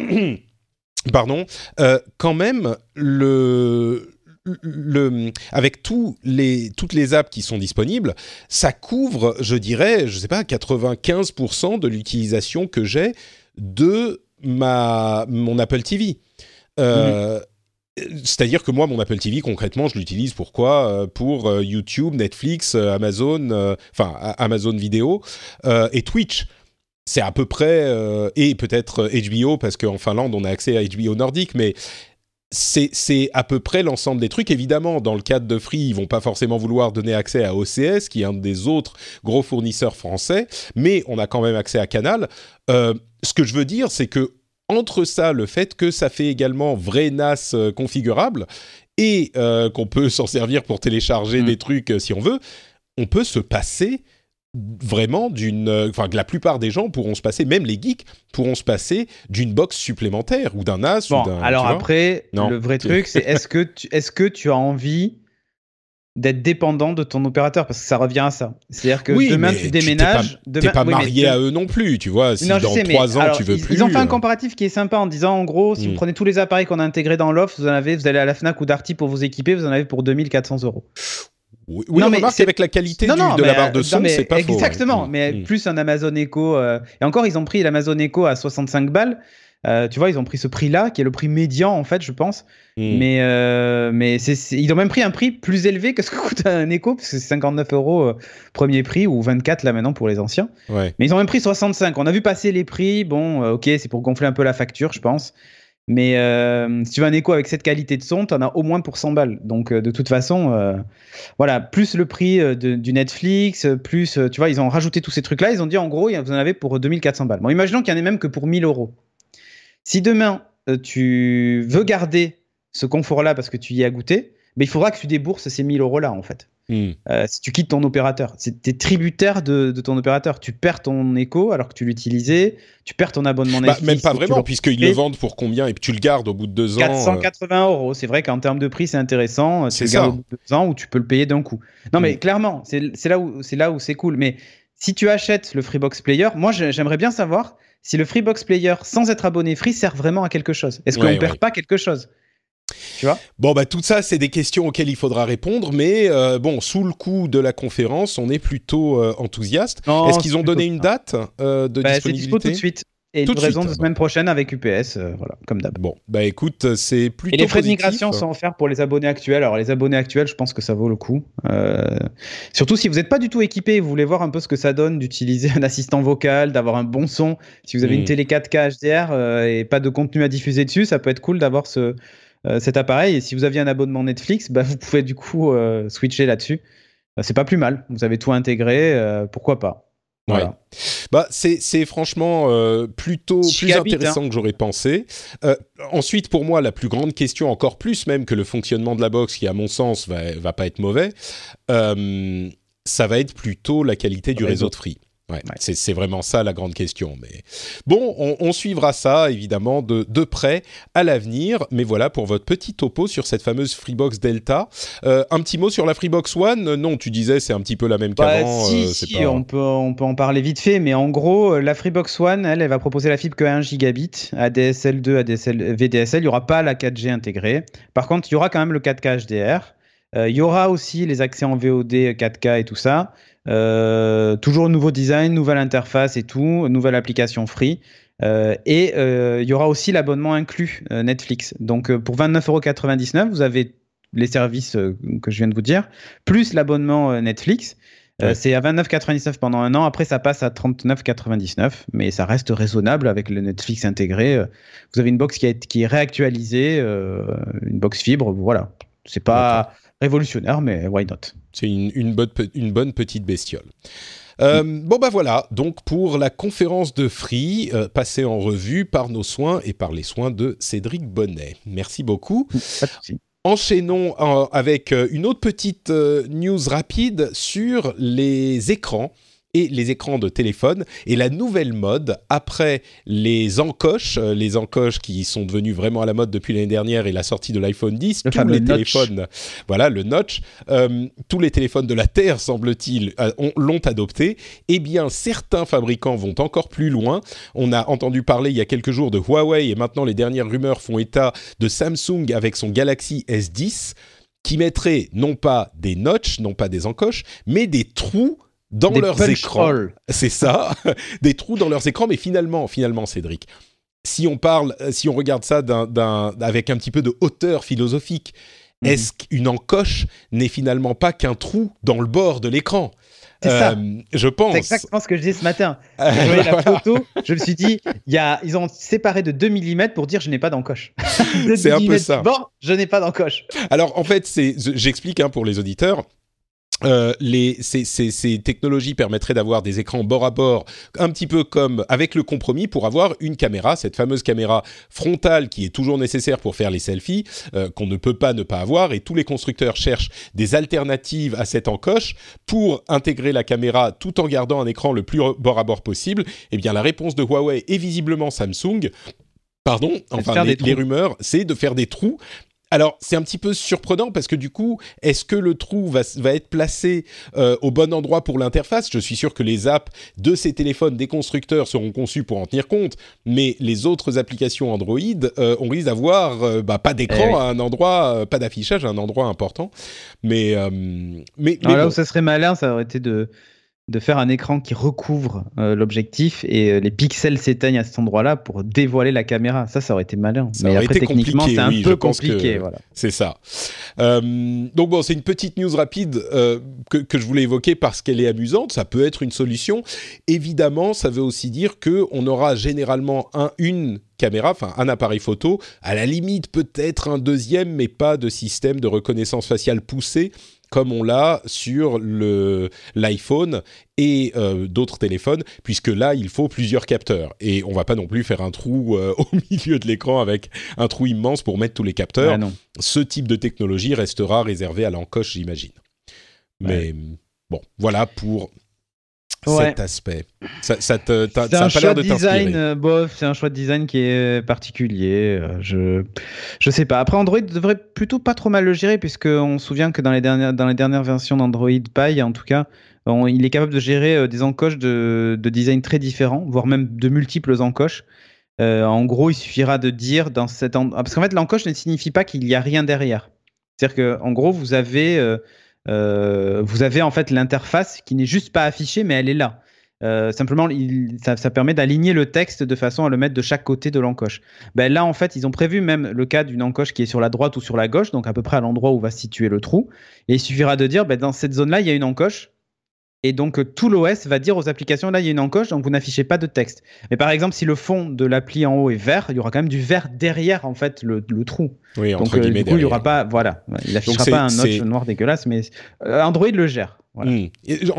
pardon, euh, quand même le Le, avec tous les, toutes les apps qui sont disponibles, ça couvre, je dirais, je sais pas, quatre-vingt-quinze pour cent de l'utilisation que j'ai de ma, mon Apple T V. Euh, mmh. C'est-à-dire que moi, mon Apple T V, concrètement, je l'utilise pour quoi ? Pour euh, YouTube, Netflix, euh, Amazon, euh, enfin Amazon Vidéo euh, et Twitch. C'est à peu près, euh, et peut-être H B O, parce qu'en Finlande, on a accès à H B O nordique, mais C'est, c'est à peu près l'ensemble des trucs. Évidemment, dans le cadre de Free, ils vont pas forcément vouloir donner accès à O C S, qui est un des autres gros fournisseurs français, mais on a quand même accès à Canal. Euh, ce que je veux dire, c'est que entre ça, le fait que ça fait également vrai N A S euh, configurable et euh, qu'on peut s'en servir pour télécharger mmh. des trucs euh, si on veut, on peut se passer vraiment d'une... Enfin, que la plupart des gens pourront se passer, même les geeks, pourront se passer d'une box supplémentaire ou d'un N A S bon, ou d'un... alors après, le vrai truc, c'est est-ce que, tu, est-ce que tu as envie d'être dépendant de ton opérateur ? Parce que ça revient à ça. C'est-à-dire que oui, demain, tu déménages... Tu n'es pas, oui, marié de... à eux non plus, tu vois. Si non, dans sais, trois ans, alors, tu veux ils, plus... Ils ont fait un comparatif qui est sympa en disant, en gros, si mm. vous prenez tous les appareils qu'on a intégrés dans l'offre, vous en avez, vous allez à la Fnac ou Darty pour vous équiper, vous en avez pour deux mille quatre cents euros. Oui, oui non, mais remarque avec la qualité non, du, non, de la barre de son, non, c'est pas exactement, faux. Exactement, ouais. mais mmh. plus un Amazon Echo. Euh, et encore, ils ont pris l'Amazon Echo à soixante-cinq balles. Euh, tu vois, ils ont pris ce prix-là, qui est le prix médian, en fait, je pense. Mmh. Mais, euh, mais c'est, c'est, ils ont même pris un prix plus élevé que ce que coûte un Echo, parce que c'est cinquante-neuf euros euh, premier prix, ou vingt-quatre là maintenant pour les anciens. Ouais. Mais ils ont même pris soixante-cinq. On a vu passer les prix. Bon, euh, ok, c'est pour gonfler un peu la facture, je pense. Mais euh, si tu veux un Echo avec cette qualité de son, tu en as au moins pour cent balles. Donc, euh, de toute façon, euh, voilà, plus le prix euh, de, du Netflix, plus, euh, tu vois, ils ont rajouté tous ces trucs-là. Ils ont dit, en gros, vous en avez pour deux mille quatre cents balles. Bon, imaginons qu'il y en ait même que pour mille euros. Si demain, euh, tu veux garder ce confort-là parce que tu y as goûté, mais il faudra que tu débourses ces mille euros-là, en fait. Mm. Euh, si tu quittes ton opérateur, tu es tributaire de, de ton opérateur. Tu perds ton Echo alors que tu l'utilisais, tu perds ton abonnement Netflix. Bah, même pas vraiment, puisqu'ils le vendent pour combien et puis tu le gardes au bout de deux ans. quatre cent quatre-vingts euh... euros. C'est vrai qu'en termes de prix, c'est intéressant. C'est tu ça. Le gardes au bout de deux ans ou tu peux le payer d'un coup. Non, mais mm. clairement, c'est, c'est, là où, c'est là où c'est cool. Mais si tu achètes le Freebox Player, moi, j'aimerais bien savoir si le Freebox Player, sans être abonné Free, sert vraiment à quelque chose. Est-ce qu'on ne ouais, perd ouais. pas quelque chose ? Tu vois ? Bon, bah, tout ça, c'est des questions auxquelles il faudra répondre, mais euh, bon, sous le coup de la conférence, on est plutôt euh, enthousiaste. Non, Est-ce qu'ils ont donné une date euh, de bah, disponibilité ? C'est dispo tout de suite. Et Tout de livraison suite, de ah semaine prochaine avec U P S, euh, voilà, comme d'hab. Bon, bah écoute, c'est plutôt Et les frais positif. de migration sont offerts pour les abonnés actuels. Alors les abonnés actuels, je pense que ça vaut le coup. Euh, surtout si vous n'êtes pas du tout équipé et vous voulez voir un peu ce que ça donne d'utiliser un assistant vocal, d'avoir un bon son. Si vous avez Mm. une télé quatre K H D R euh, et pas de contenu à diffuser dessus, ça peut être cool d'avoir ce, euh, cet appareil. Et si vous aviez un abonnement Netflix, bah, vous pouvez du coup euh, switcher là-dessus. Euh, c'est pas plus mal. Vous avez tout intégré, euh, pourquoi pas. Voilà. Ouais. Bah, c'est, c'est franchement euh, plutôt plus Gigabit, intéressant hein. que j'aurais pensé. Euh, ensuite, pour moi, la plus grande question, encore plus même que le fonctionnement de la box, qui à mon sens va, va pas être mauvais, euh, ça va être plutôt la qualité du réseau, réseau de Free. Ouais, ouais. C'est, c'est vraiment ça la grande question. Mais bon, on, on suivra ça évidemment de, de près à l'avenir. Mais voilà pour votre petit topo sur cette fameuse Freebox Delta. Euh, un petit mot sur la Freebox One. Non, tu disais c'est un petit peu la même bah, qu'avant. Si, euh, si c'est pas... on, peut, on peut en parler vite fait. Mais en gros, la Freebox One, elle, elle va proposer la fibre que un gigabit, A D S L deux, A D S L, V D S L. Il n'y aura pas la quatre G intégrée. Par contre, il y aura quand même le quatre K H D R. Euh, il y aura aussi les accès en V O D quatre K et tout ça. Euh, toujours nouveau design, nouvelle interface et tout, nouvelle application free. Euh, et euh, il y aura aussi l'abonnement inclus euh, Netflix. Donc euh, pour vingt-neuf euros quatre-vingt-dix-neuf, vous avez les services euh, que je viens de vous dire, plus l'abonnement euh, Netflix. Euh, ouais. C'est à vingt-neuf euros quatre-vingt-dix-neuf pendant un an. Après, ça passe à trente-neuf euros quatre-vingt-dix-neuf. Mais ça reste raisonnable avec le Netflix intégré. Vous avez une box qui, a, qui est réactualisée, euh, une box fibre. Voilà. C'est pas D'accord. révolutionnaire, mais why not? C'est une, une, bonne, une bonne petite bestiole. Euh, mmh. Bon bah voilà, donc pour la conférence de Free, euh, passée en revue par nos soins et par les soins de Cédric Bonnet. Merci beaucoup. Pas de souci. Enchaînons euh, avec euh, une autre petite euh, news rapide sur les écrans et les écrans de téléphone et la nouvelle mode après les encoches, euh, les encoches qui sont devenues vraiment à la mode depuis l'année dernière et la sortie de l'iPhone dix, le tous les notch. téléphones, voilà le notch, euh, tous les téléphones de la Terre semble-t-il euh, ont, l'ont adopté. Eh bien certains fabricants vont encore plus loin. On a entendu parler il y a quelques jours de Huawei et maintenant les dernières rumeurs font état de Samsung avec son Galaxy S dix qui mettrait non pas des notches, non pas des encoches, mais des trous dans des leurs écrans, hole. C'est ça, des trous dans leurs écrans. Mais finalement, finalement, Cédric, si on parle, si on regarde ça d'un, d'un, avec un petit peu de hauteur philosophique, mmh. est-ce qu'une encoche n'est finalement pas qu'un trou dans le bord de l'écran ? C'est euh, ça. Je pense. C'est exactement ce que je disais ce matin. Quand je voyais la photo, je me suis dit, y a, ils ont séparé de deux millimètres pour dire je n'ai pas d'encoche. C'est un peu ça. Bon, je n'ai pas d'encoche. Alors en fait, c'est, j'explique hein, pour les auditeurs. Euh, les, ces, ces, ces technologies permettraient d'avoir des écrans bord à bord, un petit peu comme avec le compromis pour avoir une caméra, cette fameuse caméra frontale qui est toujours nécessaire pour faire les selfies, euh, qu'on ne peut pas ne pas avoir, et tous les constructeurs cherchent des alternatives à cette encoche pour intégrer la caméra tout en gardant un écran le plus bord à bord possible. Eh bien, la réponse de Huawei et visiblement Samsung, pardon, enfin les, les rumeurs, c'est de faire des trous. Alors, c'est un petit peu surprenant parce que du coup, est-ce que le trou va, va être placé euh, au bon endroit pour l'interface ? Je suis sûr que les apps de ces téléphones des constructeurs seront conçues pour en tenir compte, mais les autres applications Android, euh, on risque d'avoir euh, bah, pas d'écran eh oui. à un endroit, euh, pas d'affichage à un endroit important. Mais, euh, mais, mais Alors là bon. où ça serait malin, ça aurait été de... de faire un écran qui recouvre euh, l'objectif et euh, les pixels s'éteignent à cet endroit-là pour dévoiler la caméra. Ça, ça aurait été malin. Ça Mais aurait après, été techniquement, compliqué, c'est un oui, peu je pense compliqué. Que voilà. C'est ça. Euh, donc bon, c'est une petite news rapide euh, que, que je voulais évoquer parce qu'elle est amusante. Ça peut être une solution. Évidemment, ça veut aussi dire qu'on aura généralement un, une caméra, enfin un appareil photo, à la limite peut-être un deuxième, mais pas de système de reconnaissance faciale poussé comme on l'a sur le, l'iPhone et euh, d'autres téléphones, puisque là, il faut plusieurs capteurs. Et on ne va pas non plus faire un trou euh, au milieu de l'écran avec un trou immense pour mettre tous les capteurs. Ah non. Ce type de technologie restera réservé à l'encoche, j'imagine. Mais ouais. bon, voilà pour... Ouais. cet aspect. Ça, ça, te, ça c'est a un pas choix l'air de de design, t'inspirer. euh, bof, c'est un choix de design qui est particulier. Euh, je, je sais pas. Après, Android devrait plutôt pas trop mal le gérer, puisqu'on se souvient que dans les dernières, dans les dernières versions d'Android Pie, en tout cas, on, il est capable de gérer euh, des encoches de, de design très différents, voire même de multiples encoches. Euh, en gros, il suffira de dire dans cette en... parce qu'en fait, l'encoche ne signifie pas qu'il y a rien derrière. C'est-à-dire que, en gros, vous avez euh, Euh, vous avez en fait l'interface qui n'est juste pas affichée, mais elle est là. Euh, simplement, il, ça, ça permet d'aligner le texte de façon à le mettre de chaque côté de l'encoche. Ben là, en fait, ils ont prévu même le cas d'une encoche qui est sur la droite ou sur la gauche, donc à peu près à l'endroit où va se situer le trou. Et il suffira de dire, ben, dans cette zone-là, il y a une encoche. Et donc, tout l'O S va dire aux applications, là, il y a une encoche, donc vous n'affichez pas de texte. Mais par exemple, si le fond de l'appli en haut est vert, il y aura quand même du vert derrière, en fait, le, le trou. Oui, entre donc, guillemets, euh, du coup, il y aura pas, voilà, il n'affichera pas un notch noir dégueulasse, mais euh, Android le gère. Voilà. Mmh.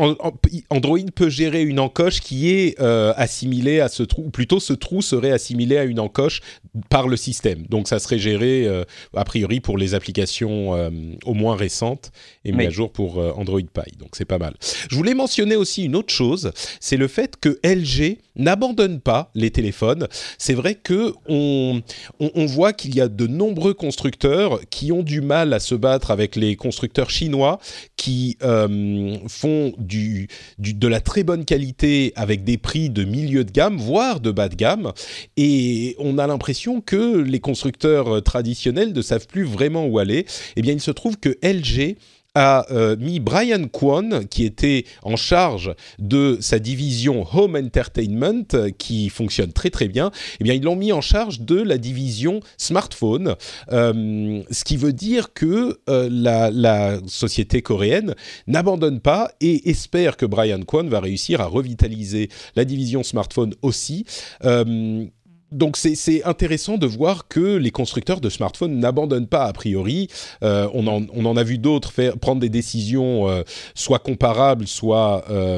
Android peut gérer une encoche qui est euh, assimilée à ce trou, ou plutôt ce trou serait assimilé à une encoche par le système. Donc ça serait géré euh, a priori pour les applications euh, au moins récentes et mis oui. à jour pour euh, Android Pie. Donc c'est pas mal. Je voulais mentionner aussi une autre chose, c'est le fait que L G n'abandonne pas les téléphones. C'est vrai que on, on, on voit qu'il y a de nombreux constructeurs qui ont du mal à se battre avec les constructeurs chinois qui euh, font du, du, de la très bonne qualité avec des prix de milieu de gamme, voire de bas de gamme. Et on a l'impression que les constructeurs traditionnels ne savent plus vraiment où aller. Eh bien, il se trouve que L G a euh, mis Brian Kwon, qui était en charge de sa division Home Entertainment, euh, qui fonctionne très très bien, eh bien ils l'ont mis en charge de la division Smartphone, euh, ce qui veut dire que euh, la, la société coréenne n'abandonne pas et espère que Brian Kwon va réussir à revitaliser la division Smartphone aussi. Euh, Donc c'est, c'est intéressant de voir que les constructeurs de smartphones n'abandonnent pas a priori. Euh, on, en, on en a vu d'autres faire, prendre des décisions euh, soit comparables, soit euh,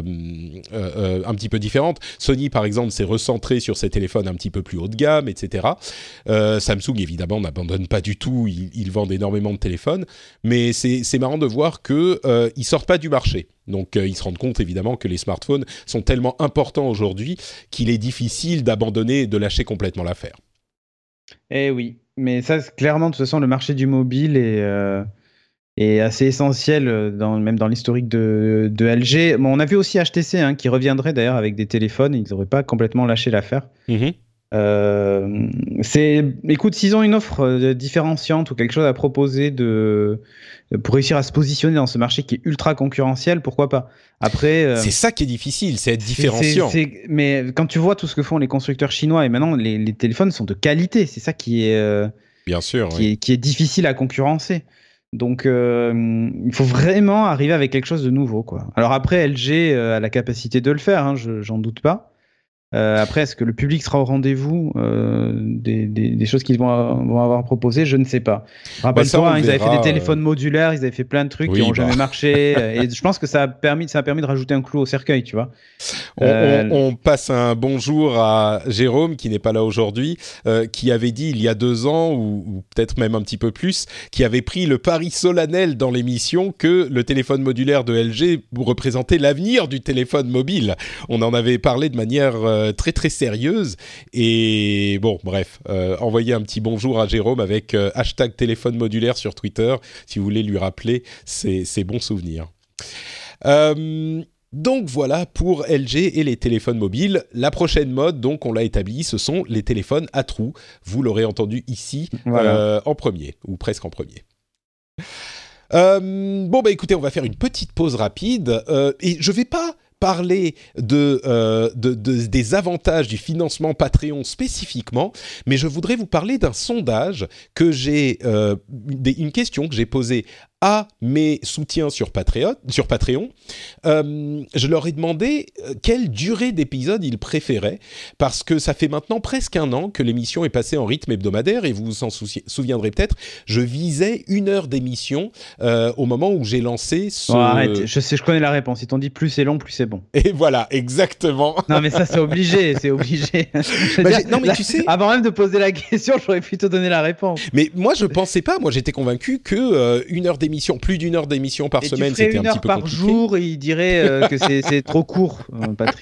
euh, un petit peu différentes. Sony par exemple s'est recentré sur ses téléphones un petit peu plus haut de gamme, et cetera. Euh, Samsung évidemment n'abandonne pas du tout, ils, ils vendent énormément de téléphones, mais c'est, c'est marrant de voir qu'ils euh, ne sortent pas du marché. Donc euh, ils se rendent compte évidemment que les smartphones sont tellement importants aujourd'hui qu'il est difficile d'abandonner, de lâcher complètement l'affaire. Eh oui, mais ça clairement de toute façon le marché du mobile est, euh, est assez essentiel, dans, même dans l'historique de, de L G. Bon, on a vu aussi H T C hein, qui reviendrait d'ailleurs avec des téléphones, ils n'auraient pas complètement lâché l'affaire. Mm-hmm. Euh, c'est, écoute, s'ils ont une offre différenciante ou quelque chose à proposer de, pour réussir à se positionner dans ce marché qui est ultra concurrentiel, pourquoi pas. Après, euh, c'est ça qui est difficile, c'est être différenciant. C'est, c'est, mais quand tu vois tout ce que font les constructeurs chinois et maintenant les, les téléphones sont de qualité, c'est ça qui est, euh, bien sûr, qui, oui. est, qui est difficile à concurrencer. Donc, euh, il faut vraiment arriver avec quelque chose de nouveau, quoi. Alors après, L G a la capacité de le faire, hein, je, j'en doute pas. Euh, après, est-ce que le public sera au rendez-vous euh, des, des, des choses qu'ils vont, vont avoir proposées? Je ne sais pas. Rappelle-toi, bah hein, ils avaient fait des téléphones euh... modulaires, ils avaient fait plein de trucs oui, qui n'ont bah. jamais marché. Et je pense que ça a permis, ça a permis de rajouter un clou au cercueil, tu vois. On, euh... on, on passe un bonjour à Jérôme, qui n'est pas là aujourd'hui, euh, qui avait dit il y a deux ans, ou, ou peut-être même un petit peu plus, qui avait pris le pari solennel dans l'émission que le téléphone modulaire de L G représentait l'avenir du téléphone mobile. On en avait parlé de manière... Euh, très très sérieuse et bon bref euh, envoyez un petit bonjour à Jérôme avec euh, hashtag téléphone modulaire sur Twitter si vous voulez lui rappeler ces, ces bons souvenirs. Euh, donc voilà pour L G et les téléphones mobiles. La prochaine mode, donc on l'a établi, ce sont les téléphones à trous. Vous l'aurez entendu ici voilà. euh, en premier ou presque en premier. Euh, bon bah écoutez, on va faire une petite pause rapide euh, et je vais pas parler de, euh, de, de, des avantages du financement Patreon spécifiquement, mais je voudrais vous parler d'un sondage que j'ai, euh, une, une question que j'ai posée à mes soutiens sur Patreon. Sur Patreon. Euh, je leur ai demandé quelle durée d'épisode ils préféraient, parce que ça fait maintenant presque un an que l'émission est passée en rythme hebdomadaire, et vous vous en souci- souviendrez peut-être, je visais une heure d'émission euh, au moment où j'ai lancé ce... Oh, arrête, je, sais, je connais la réponse. Ils t'ont dit plus c'est long, plus c'est bon. Et voilà, exactement. Non mais ça c'est obligé, c'est obligé. bah, dire, non mais là, tu sais... Avant même de poser la question, j'aurais pu te donner la réponse. Mais moi je pensais pas, moi j'étais convaincu que euh, une heure d'émission plus d'une heure d'émission par et semaine, c'était un petit peu compliqué. Et tu ferais une heure par jour et il dirait euh, que c'est, c'est trop court, euh, Patrick.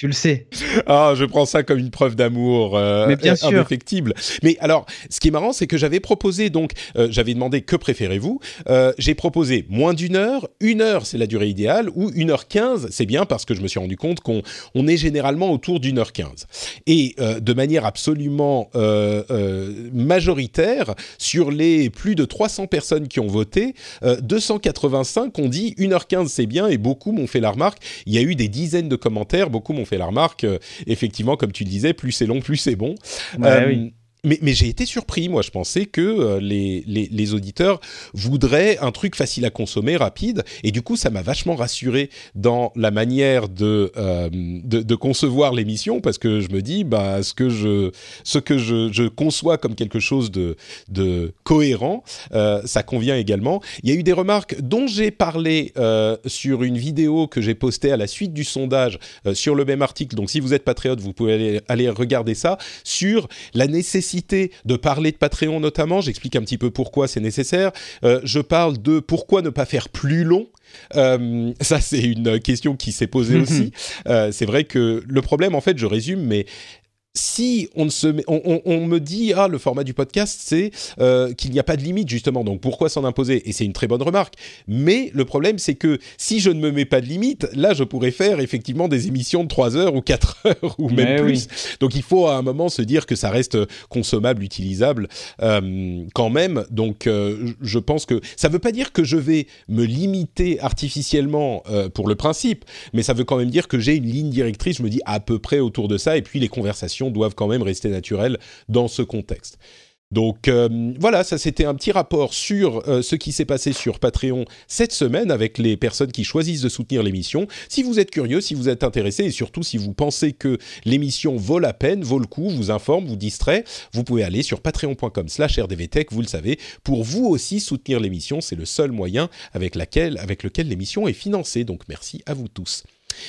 tu le sais. Ah, je prends ça comme une preuve d'amour euh, Mais bien sûr. indéfectible. Mais alors, ce qui est marrant, c'est que j'avais proposé, donc, euh, j'avais demandé que préférez-vous. Euh, j'ai proposé moins d'une heure, une heure, c'est la durée idéale, ou une heure quinze, c'est bien parce que je me suis rendu compte qu'on on est généralement autour d'une heure quinze. Et euh, de manière absolument euh, euh, majoritaire, sur les plus de trois cents personnes qui ont voté, euh, deux cent quatre-vingt-cinq ont dit une heure quinze, c'est bien, et beaucoup m'ont fait la remarque. Il y a eu des dizaines de commentaires, beaucoup m'ont fait la remarque. Euh, effectivement, comme tu le disais, plus c'est long, plus c'est bon. Ouais, euh, oui. Mais, mais j'ai été surpris, moi je pensais que euh, les, les, les auditeurs voudraient un truc facile à consommer, rapide, et du coup ça m'a vachement rassuré dans la manière de, euh, de, de concevoir l'émission, parce que je me dis, bah, ce que je, ce que je, je conçois comme quelque chose de, de cohérent, euh, ça convient également. Il y a eu des remarques dont j'ai parlé euh, sur une vidéo que j'ai postée à la suite du sondage euh, sur le même article, donc si vous êtes patriote, vous pouvez aller, aller regarder ça, sur la nécessité de parler de Patreon notamment. J'explique un petit peu pourquoi c'est nécessaire. Euh, je parle de pourquoi ne pas faire plus long. Euh, ça, c'est une question qui s'est posée aussi. Euh, c'est vrai que le problème, en fait, je résume, mais si on, ne se met, on, on, on me dit ah le format du podcast c'est euh, qu'il n'y a pas de limite justement, donc pourquoi s'en imposer, et c'est une très bonne remarque, mais le problème c'est que si je ne me mets pas de limite, là je pourrais faire effectivement des émissions de trois heures ou quatre heures ou même mais plus, oui. donc il faut à un moment se dire que ça reste consommable, utilisable euh, quand même, donc euh, je pense que ça ne veut pas dire que je vais me limiter artificiellement euh, pour le principe, mais ça veut quand même dire que j'ai une ligne directrice, je me dis à peu près autour de ça, et puis les conversations doivent quand même rester naturelles dans ce contexte. Donc euh, voilà, ça c'était un petit rapport sur euh, ce qui s'est passé sur Patreon cette semaine avec les personnes qui choisissent de soutenir l'émission. Si vous êtes curieux, si vous êtes intéressé et surtout si vous pensez que l'émission vaut la peine, vaut le coup, vous informe, vous distrait, vous pouvez aller sur patreon.com slash rdvtech, vous le savez, pour vous aussi soutenir l'émission. C'est le seul moyen avec, laquelle, avec lequel l'émission est financée. Donc merci à vous tous.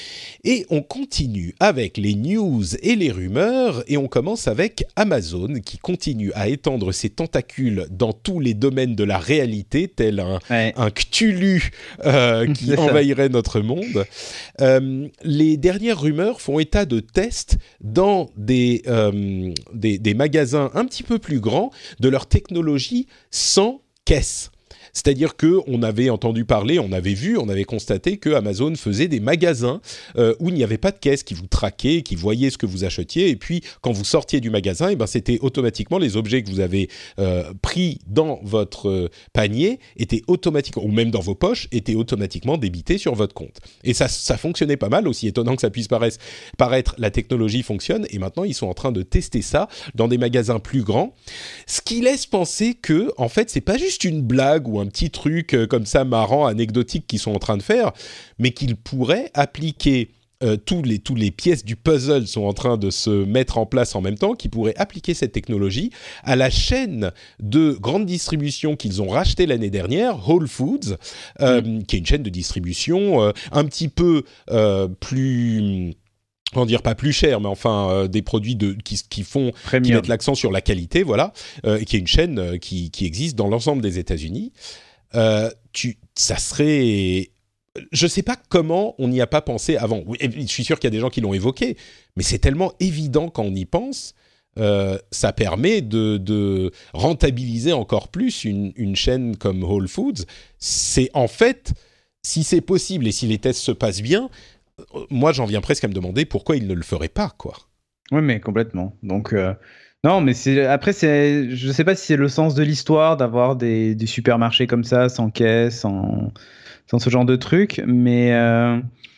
Et on continue avec les news et les rumeurs, et on commence avec Amazon qui continue à étendre ses tentacules dans tous les domaines de la réalité, tel un, Ouais. un Cthulhu euh, qui C'est ça. envahirait notre monde. Euh, les dernières rumeurs font état de tests dans des, euh, des, des magasins un petit peu plus grands de leur technologie sans caisse. C'est-à-dire qu'on avait entendu parler, on avait vu, on avait constaté que Amazon faisait des magasins euh, où il n'y avait pas de caisse, qui vous traquaient, qui voyaient ce que vous achetiez, et puis quand vous sortiez du magasin, eh ben, c'était automatiquement les objets que vous avez euh, pris dans votre euh, panier, étaient automatiquement, ou même dans vos poches, étaient automatiquement débités sur votre compte. Et ça, ça fonctionnait pas mal, aussi étonnant que ça puisse paraître, paraître, la technologie fonctionne, et maintenant ils sont en train de tester ça dans des magasins plus grands, ce qui laisse penser que, en fait, c'est pas juste une blague ou un petit truc euh, comme ça marrant, anecdotique qu'ils sont en train de faire, mais qu'ils pourraient appliquer, euh, tous les, tous les pièces du puzzle sont en train de se mettre en place en même temps, qu'ils pourraient appliquer cette technologie à la chaîne de grande distribution qu'ils ont rachetée l'année dernière, Whole Foods, euh, mmh. qui est une chaîne de distribution euh, un petit peu euh, plus... Comment dire, pas plus cher, mais enfin euh, des produits de, qui, qui font, Premium. Qui mettent l'accent sur la qualité, voilà, euh, qui est une chaîne euh, qui, qui existe dans l'ensemble des États-Unis. Euh, tu, ça serait, je sais pas comment on n'y a pas pensé avant. Oui, je suis sûr qu'il y a des gens qui l'ont évoqué, mais c'est tellement évident quand on y pense. Euh, ça permet de, de rentabiliser encore plus une, une chaîne comme Whole Foods. C'est en fait, si c'est possible et si les tests se passent bien. Moi, j'en viens presque à me demander pourquoi ils ne le feraient pas, quoi. Oui, mais complètement. Donc, euh, non, mais c'est, après, c'est, je ne sais pas si c'est le sens de l'histoire d'avoir des, des supermarchés comme ça, sans caisse, sans, sans ce genre de truc, mais, euh,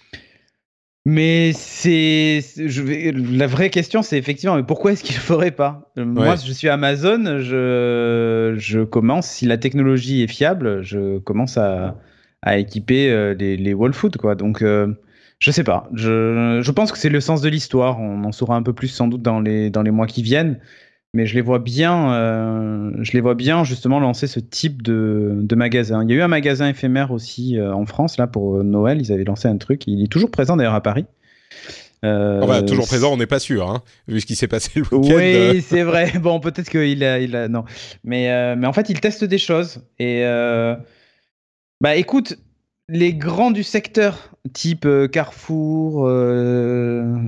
mais c'est, je vais, la vraie question, c'est effectivement, mais pourquoi est-ce qu'ils ne le feraient pas ? Ouais. Moi, je suis Amazon, je, je commence, si la technologie est fiable, je commence à, à équiper les, les Whole Foods, quoi. Donc, euh, je sais pas. Je, je pense que c'est le sens de l'histoire. On en saura un peu plus sans doute dans les, dans les mois qui viennent. Mais je les vois bien, euh, je les vois bien justement lancer ce type de, de magasin. Il y a eu un magasin éphémère aussi euh, en France là pour Noël. Ils avaient lancé un truc. Il est toujours présent d'ailleurs à Paris. Euh, enfin, toujours présent, on n'est pas sûr, hein, vu ce qui s'est passé le week-end. Oui, c'est vrai. Bon, peut-être qu'il a, il a, non. Mais, euh, mais en fait, il teste des choses. Et euh, bah, écoute. Les grands du secteur, type euh, Carrefour, euh,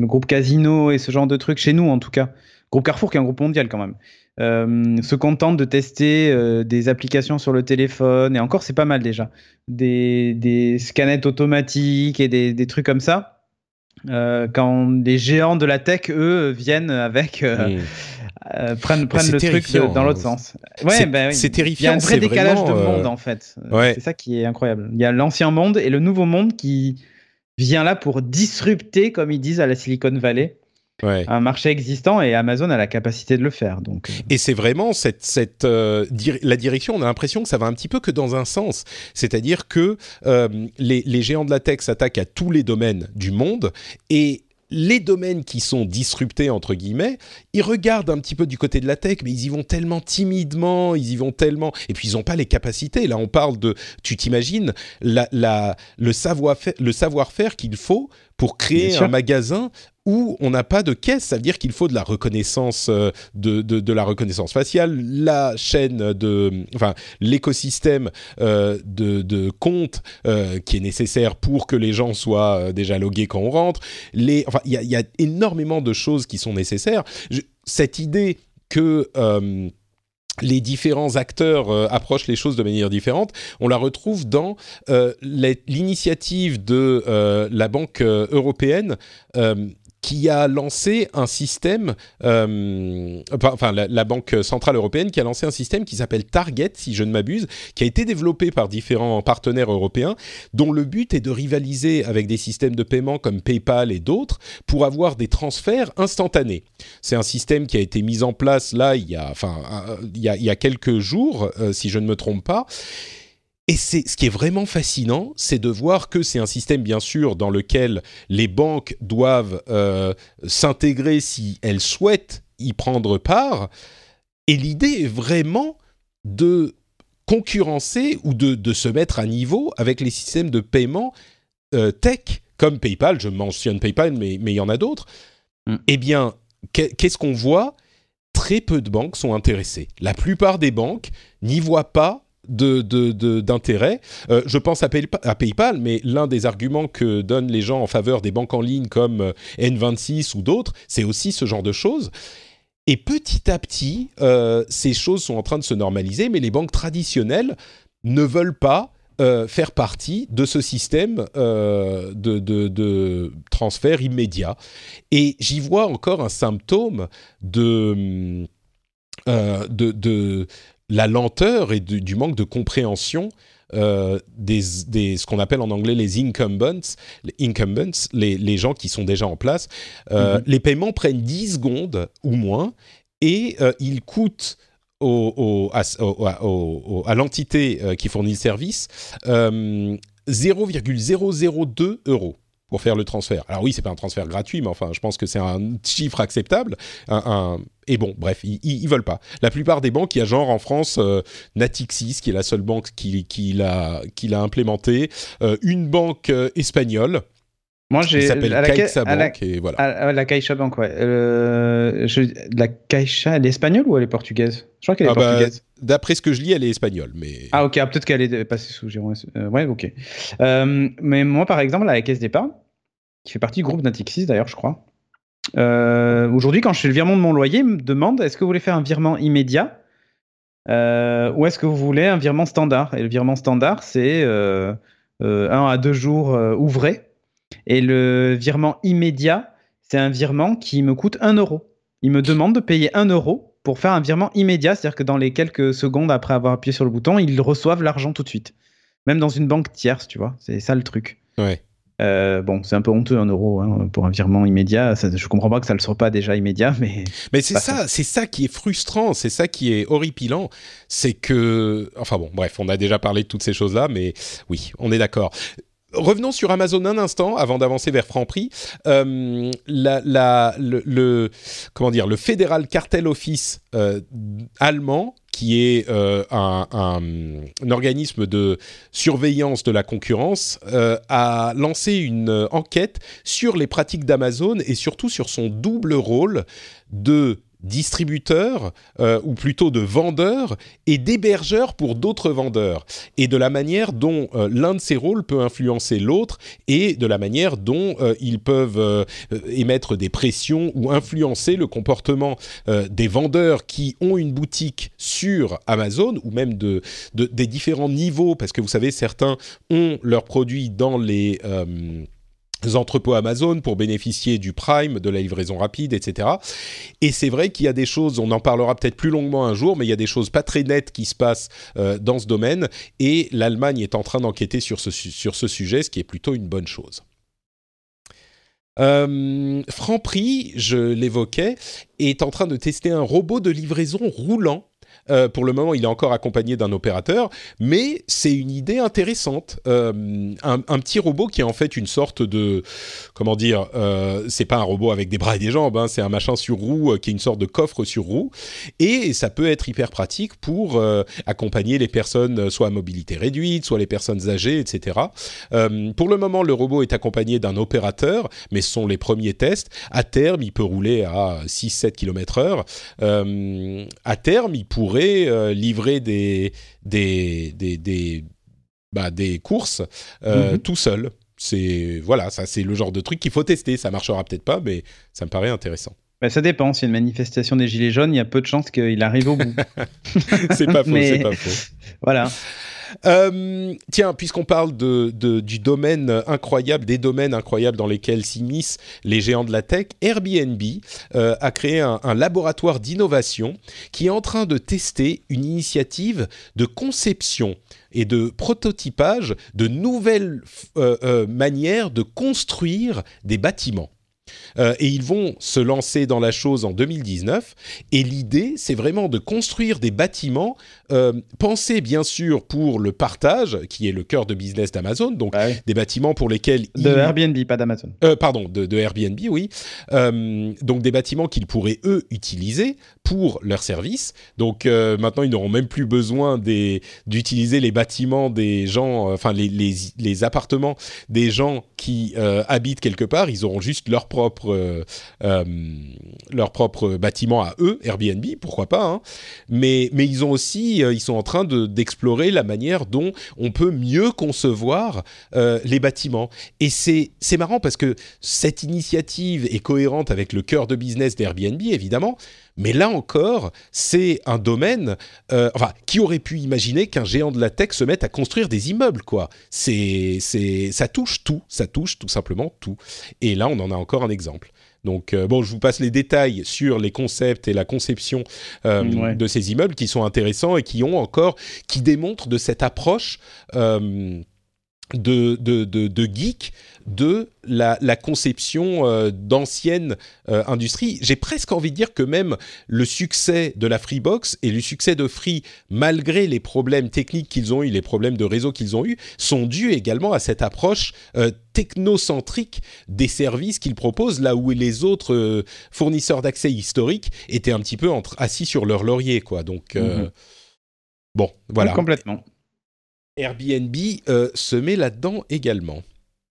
groupe Casino et ce genre de trucs, chez nous en tout cas, groupe Carrefour qui est un groupe mondial quand même, euh, se contentent de tester euh, des applications sur le téléphone, et encore c'est pas mal déjà, des, des scanettes automatiques et des, des trucs comme ça. Euh, quand des géants de la tech, eux, viennent avec, euh, mmh. euh, prennent, prennent le truc de, dans l'autre hein. sens. Ouais, c'est, bah, oui. c'est terrifiant. Il y a un vrai décalage vraiment, de monde, euh... en fait. Ouais. C'est ça qui est incroyable. Il y a l'ancien monde et le nouveau monde qui vient là pour disrupter, comme ils disent à la Silicon Valley, ouais. un marché existant, et Amazon a la capacité de le faire. Donc. Et c'est vraiment cette, cette, euh, dir- la direction, on a l'impression que ça va un petit peu que dans un sens. C'est-à-dire que euh, les, les géants de la tech s'attaquent à tous les domaines du monde, et les domaines qui sont disruptés, entre guillemets, ils regardent un petit peu du côté de la tech, mais ils y vont tellement timidement, ils y vont tellement... Et puis, ils n'ont pas les capacités. Là, on parle de... Tu t'imagines la, la, le, savoir-faire, le savoir-faire qu'il faut pour créer un magasin où on n'a pas de caisse. Ça veut dire qu'il faut de la reconnaissance, euh, de, de, de la reconnaissance faciale, la chaîne de... Enfin, l'écosystème euh, de, de comptes euh, qui est nécessaire pour que les gens soient euh, déjà logués quand on rentre. Les, enfin, il y a, y a énormément de choses qui sont nécessaires. Je, cette idée que... Euh, les différents acteurs euh, approchent les choses de manière différente, on la retrouve dans euh, les, l'initiative de euh, la Banque euh, européenne euh, qui a lancé un système, euh, enfin la, la Banque Centrale Européenne qui a lancé un système qui s'appelle Target, si je ne m'abuse, qui a été développé par différents partenaires européens, dont le but est de rivaliser avec des systèmes de paiement comme PayPal et d'autres pour avoir des transferts instantanés. C'est un système qui a été mis en place là, il y a, enfin, il y a, il y a quelques jours, euh, si je ne me trompe pas. Et c'est, ce qui est vraiment fascinant, c'est de voir que c'est un système, bien sûr, dans lequel les banques doivent euh, s'intégrer si elles souhaitent y prendre part. Et l'idée est vraiment de concurrencer ou de, de se mettre à niveau avec les systèmes de paiement euh, tech, comme PayPal. Je mentionne PayPal, mais, mais il y en a d'autres. Mm. Eh bien, qu'est-ce qu'on voit ? Très peu de banques sont intéressées. La plupart des banques n'y voient pas De, de, de, d'intérêt. Euh, je pense à, Pay, à PayPal, mais l'un des arguments que donnent les gens en faveur des banques en ligne comme N vingt-six ou d'autres, c'est aussi ce genre de choses. Et petit à petit, euh, ces choses sont en train de se normaliser, mais les banques traditionnelles ne veulent pas euh, faire partie de ce système euh, de, de, de transfert immédiat. Et j'y vois encore un symptôme de... Euh, de, de la lenteur et du, du manque de compréhension euh, des, des, ce qu'on appelle en anglais les incumbents, les, incumbents, les, les gens qui sont déjà en place. Euh, mm-hmm. Les paiements prennent dix secondes ou moins et euh, ils coûtent au, au, à, au, au, à l'entité euh, qui fournit le service euh, zéro virgule zéro zéro deux euros. Pour faire le transfert. Alors oui, c'est pas un transfert gratuit, mais enfin, je pense que c'est un chiffre acceptable. Un, un... Et bon, bref, ils, ils, ils veulent pas. La plupart des banques, il y a genre en France euh, Natixis, qui est la seule banque qui, qui, l'a, qui l'a implémenté, euh, une banque euh, espagnole. Moi, j'ai. Qui s'appelle CaixaBank, et voilà. À la CaixaBank, ouais. Euh, je, la Caixa, elle est espagnole ou elle est portugaise ? Je crois qu'elle est ah portugaise. Bah, d'après ce que je lis, elle est espagnole, mais... Ah ok, ah, peut-être qu'elle est passée sous giron. Euh, ouais, ok. Euh, mais moi, par exemple, à la Caisse d'épargne, qui fait partie du groupe Natixis d'ailleurs, je crois. Euh, aujourd'hui, quand je fais le virement de mon loyer, il me demande est-ce que vous voulez faire un virement immédiat euh, ou est-ce que vous voulez un virement standard ? Et le virement standard, c'est euh, euh, un à deux jours euh, ouvrés. Et le virement immédiat, c'est un virement qui me coûte un euro. Il me demande de payer un euro pour faire un virement immédiat, c'est-à-dire que dans les quelques secondes après avoir appuyé sur le bouton, ils reçoivent l'argent tout de suite. Même dans une banque tierce, tu vois. C'est ça le truc. Ouais. Euh, bon, c'est un peu honteux un euro hein, pour un virement immédiat. Ça, je comprends pas que ça le soit pas déjà immédiat, mais. Mais c'est ça, ça, c'est ça qui est frustrant, c'est ça qui est horripilant, c'est que, enfin bon, bref, on a déjà parlé de toutes ces choses-là, mais oui, on est d'accord. Revenons sur Amazon un instant avant d'avancer vers Franprix. Euh, la, la, le, le, comment dire, le Federal Cartel Office euh, allemand, qui est euh, un, un, un organisme de surveillance de la concurrence, euh, a lancé une enquête sur les pratiques d'Amazon et surtout sur son double rôle de distributeurs, euh, ou plutôt de vendeurs, et d'hébergeurs pour d'autres vendeurs, et de la manière dont euh, l'un de ces rôles peut influencer l'autre, et de la manière dont euh, ils peuvent euh, émettre des pressions ou influencer le comportement euh, des vendeurs qui ont une boutique sur Amazon, ou même de, de, des différents niveaux, parce que vous savez, certains ont leurs produits dans les... Euh, entrepôts Amazon pour bénéficier du Prime, de la livraison rapide, et cetera. Et c'est vrai qu'il y a des choses, on en parlera peut-être plus longuement un jour, mais il y a des choses pas très nettes qui se passent euh, dans ce domaine, et l'Allemagne est en train d'enquêter sur ce, sur ce sujet, ce qui est plutôt une bonne chose. Euh, Franprix, je l'évoquais, est en train de tester un robot de livraison roulant. Euh, pour le moment, il est encore accompagné d'un opérateur, mais c'est une idée intéressante. Euh, un, un petit robot qui est en fait une sorte de... Comment dire euh, c'est pas un robot avec des bras et des jambes, hein, c'est un machin sur roue euh, qui est une sorte de coffre sur roue. Et ça peut être hyper pratique pour euh, accompagner les personnes, soit à mobilité réduite, soit les personnes âgées, et cetera. Euh, pour le moment, le robot est accompagné d'un opérateur, mais ce sont les premiers tests. À terme, il peut rouler à six à sept kilomètres heure. Euh, à terme, il pourrait Euh, livrer des, des, des, des, bah, des courses euh, mm-hmm. tout seul. C'est, voilà, ça, c'est le genre de truc qu'il faut tester. Ça marchera peut-être pas, mais ça me paraît intéressant. Bah, ça dépend. S'il y a une manifestation des Gilets jaunes, il y a peu de chances qu'il arrive au bout. C'est pas faux, mais... c'est pas faux. Voilà. Euh, tiens, puisqu'on parle de, de, du domaine incroyable, des domaines incroyables dans lesquels s'immiscent les géants de la tech, Airbnb euh, a créé un, un laboratoire d'innovation qui est en train de tester une initiative de conception et de prototypage de nouvelles euh, euh, manières de construire des bâtiments. Euh, et ils vont se lancer dans la chose en deux mille dix-neuf. Et l'idée, c'est vraiment de construire des bâtiments euh, pensés, bien sûr, pour le partage, qui est le cœur de business d'Amazon. Donc, ah oui. Des bâtiments pour lesquels... De ils... Airbnb, pas d'Amazon. Euh, pardon, de, de Airbnb, oui. Euh, donc, des bâtiments qu'ils pourraient, eux, utiliser pour leurs services. Donc, euh, maintenant, ils n'auront même plus besoin des, d'utiliser les bâtiments des gens, enfin, les, les, les appartements des gens qui euh, habitent quelque part. Ils auront juste leur propre Euh, euh, leur propre bâtiment à eux, Airbnb, pourquoi pas, hein. mais, mais ils ont aussi, euh, ils sont en train de, d'explorer la manière dont on peut mieux concevoir euh, les bâtiments. Et c'est, c'est marrant parce que cette initiative est cohérente avec le cœur de business d'Airbnb, évidemment, mais là encore, c'est un domaine, euh, enfin, qui aurait pu imaginer qu'un géant de la tech se mette à construire des immeubles, quoi. C'est, c'est, ça touche tout, ça touche tout simplement tout. Et là, on en a encore un exemple. Donc, euh, bon, je vous passe les détails sur les concepts et la conception euh, ouais. de ces immeubles qui sont intéressants et qui ont encore, qui démontrent de cette approche euh, de, de, de, de geek de la, la conception euh, d'anciennes euh, industries. J'ai presque envie de dire que même le succès de la Freebox et le succès de Free, malgré les problèmes techniques qu'ils ont eu, les problèmes de réseau qu'ils ont eu, sont dus également à cette approche euh, technocentrique des services qu'ils proposent, là où les autres euh, fournisseurs d'accès historiques étaient un petit peu entre, assis sur leur laurier, quoi. Donc, euh, mm-hmm. bon, voilà. Oui, complètement. Airbnb euh, se met là-dedans également.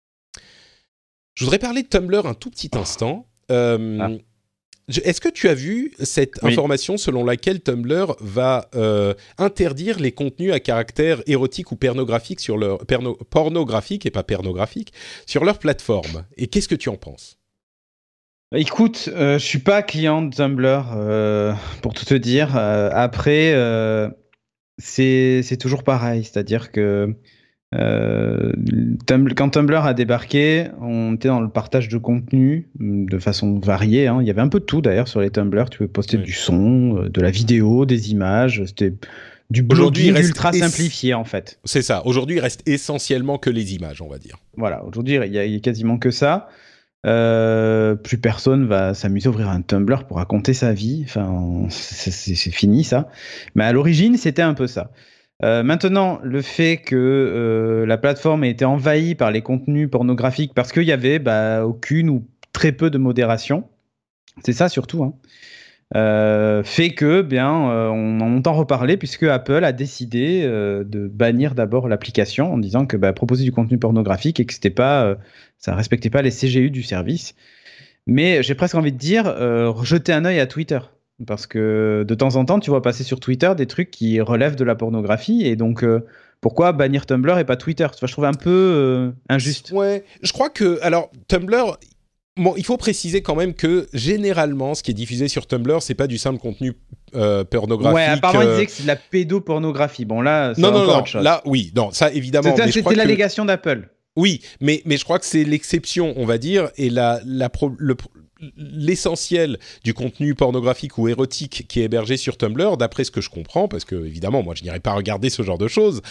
Je voudrais parler de Tumblr un tout petit instant. Euh, ah. je, est-ce que tu as vu cette oui. information selon laquelle Tumblr va euh, interdire les contenus à caractère érotique ou pornographique sur leur perno, pornographique et pas pornographique sur leur plateforme? Et qu'est-ce que tu en penses? Écoute, euh, je suis pas client de Tumblr euh, pour tout te dire. Euh, après, euh, c'est c'est toujours pareil, c'est-à-dire que Euh, Tumblr, quand Tumblr a débarqué, on était dans le partage de contenu de façon variée, hein. Il y avait un peu de tout d'ailleurs sur les Tumblr. Tu peux poster oui. du son, de la vidéo, des images. C'était du blogging ultra es... simplifié en fait. C'est ça. Aujourd'hui, il reste essentiellement que les images, on va dire. Voilà. Aujourd'hui, il y a, il y a quasiment que ça. Euh, plus personne va s'amuser à ouvrir un Tumblr pour raconter sa vie. Enfin, c'est, c'est, c'est fini ça. Mais à l'origine, c'était un peu ça. Euh, maintenant, le fait que euh, la plateforme ait été envahie par les contenus pornographiques parce qu'il y avait bah, aucune ou très peu de modération, c'est ça surtout, hein, euh, fait que bien euh, on en entend reparler puisque Apple a décidé euh, de bannir d'abord l'application en disant que bah, proposer du contenu pornographique et que c'était pas, euh, ça respectait pas les C G U du service. Mais j'ai presque envie de dire, euh, jetez un œil à Twitter. Parce que de temps en temps, tu vois passer sur Twitter des trucs qui relèvent de la pornographie. Et donc, euh, pourquoi bannir Tumblr et pas Twitter? Tu vois, je trouve un peu euh, injuste. Ouais, je crois que... Alors, Tumblr... Bon, il faut préciser quand même que généralement, ce qui est diffusé sur Tumblr, c'est pas du simple contenu euh, pornographique. Ouais, apparemment, euh... il disait que c'est de la pédopornographie. Bon, là, c'est non, encore non, non, autre chose. là, oui, non, ça évidemment. C'était, mais c'était l'allégation que... d'Apple. Oui, mais, mais je crois que c'est l'exception, on va dire, et la, la pro, le, l'essentiel du contenu pornographique ou érotique qui est hébergé sur Tumblr, d'après ce que je comprends, parce que évidemment, moi, je n'irai pas regarder ce genre de choses.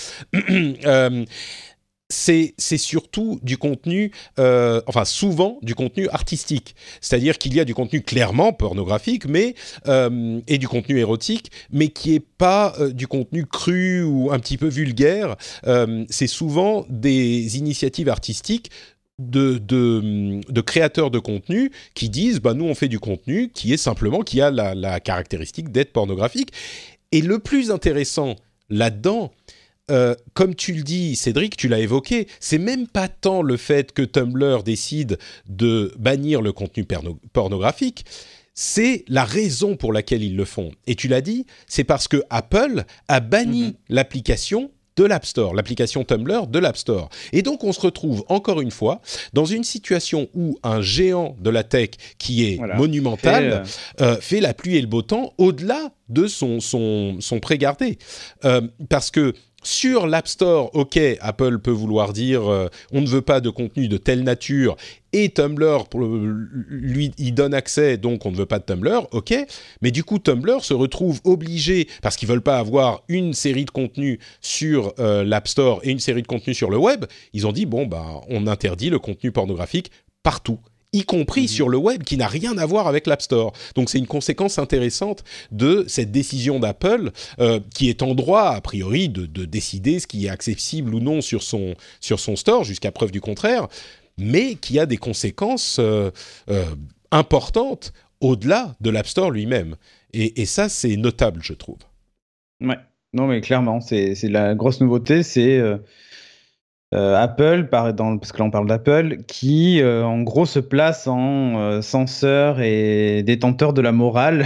euh, C'est, c'est surtout du contenu, euh, enfin souvent du contenu artistique. C'est-à-dire qu'il y a du contenu clairement pornographique mais, euh, et du contenu érotique, mais qui n'est pas euh, du contenu cru ou un petit peu vulgaire. Euh, c'est souvent des initiatives artistiques de, de, de créateurs de contenu qui disent bah, « nous on fait du contenu qui est simplement, qui a la, la caractéristique d'être pornographique ». Et le plus intéressant là-dedans, Euh, comme tu le dis, Cédric, tu l'as évoqué, c'est même pas tant le fait que Tumblr décide de bannir le contenu perno- pornographique, c'est la raison pour laquelle ils le font. Et tu l'as dit, c'est parce que Apple a banni mm-hmm. l'application de l'App Store, l'application Tumblr de l'App Store. Et donc, on se retrouve encore une fois dans une situation où un géant de la tech qui est voilà, monumental fait, euh... Euh, fait la pluie et le beau temps au-delà de son, son, son pré-gardé. Euh, parce que sur l'App Store, ok, Apple peut vouloir dire euh, on ne veut pas de contenu de telle nature et Tumblr pour le, lui il donne accès, donc on ne veut pas de Tumblr, ok. Mais du coup Tumblr se retrouve obligé parce qu'ils veulent pas avoir une série de contenus sur euh, l'App Store et une série de contenus sur le web. Ils ont dit bon bah on interdit le contenu pornographique partout, y compris mmh. sur le web, qui n'a rien à voir avec l'App Store. Donc c'est une conséquence intéressante de cette décision d'Apple, euh, qui est en droit, a priori, de, de décider ce qui est accessible ou non sur son, sur son store, jusqu'à preuve du contraire, mais qui a des conséquences euh, euh, importantes au-delà de l'App Store lui-même. Et, et ça, c'est notable, je trouve. Ouais, non mais clairement, c'est, c'est la grosse nouveauté, c'est... Euh... Euh, Apple, par, dans, parce que là on parle d'Apple, qui euh, en gros se place en euh, censeur et détenteur de la morale.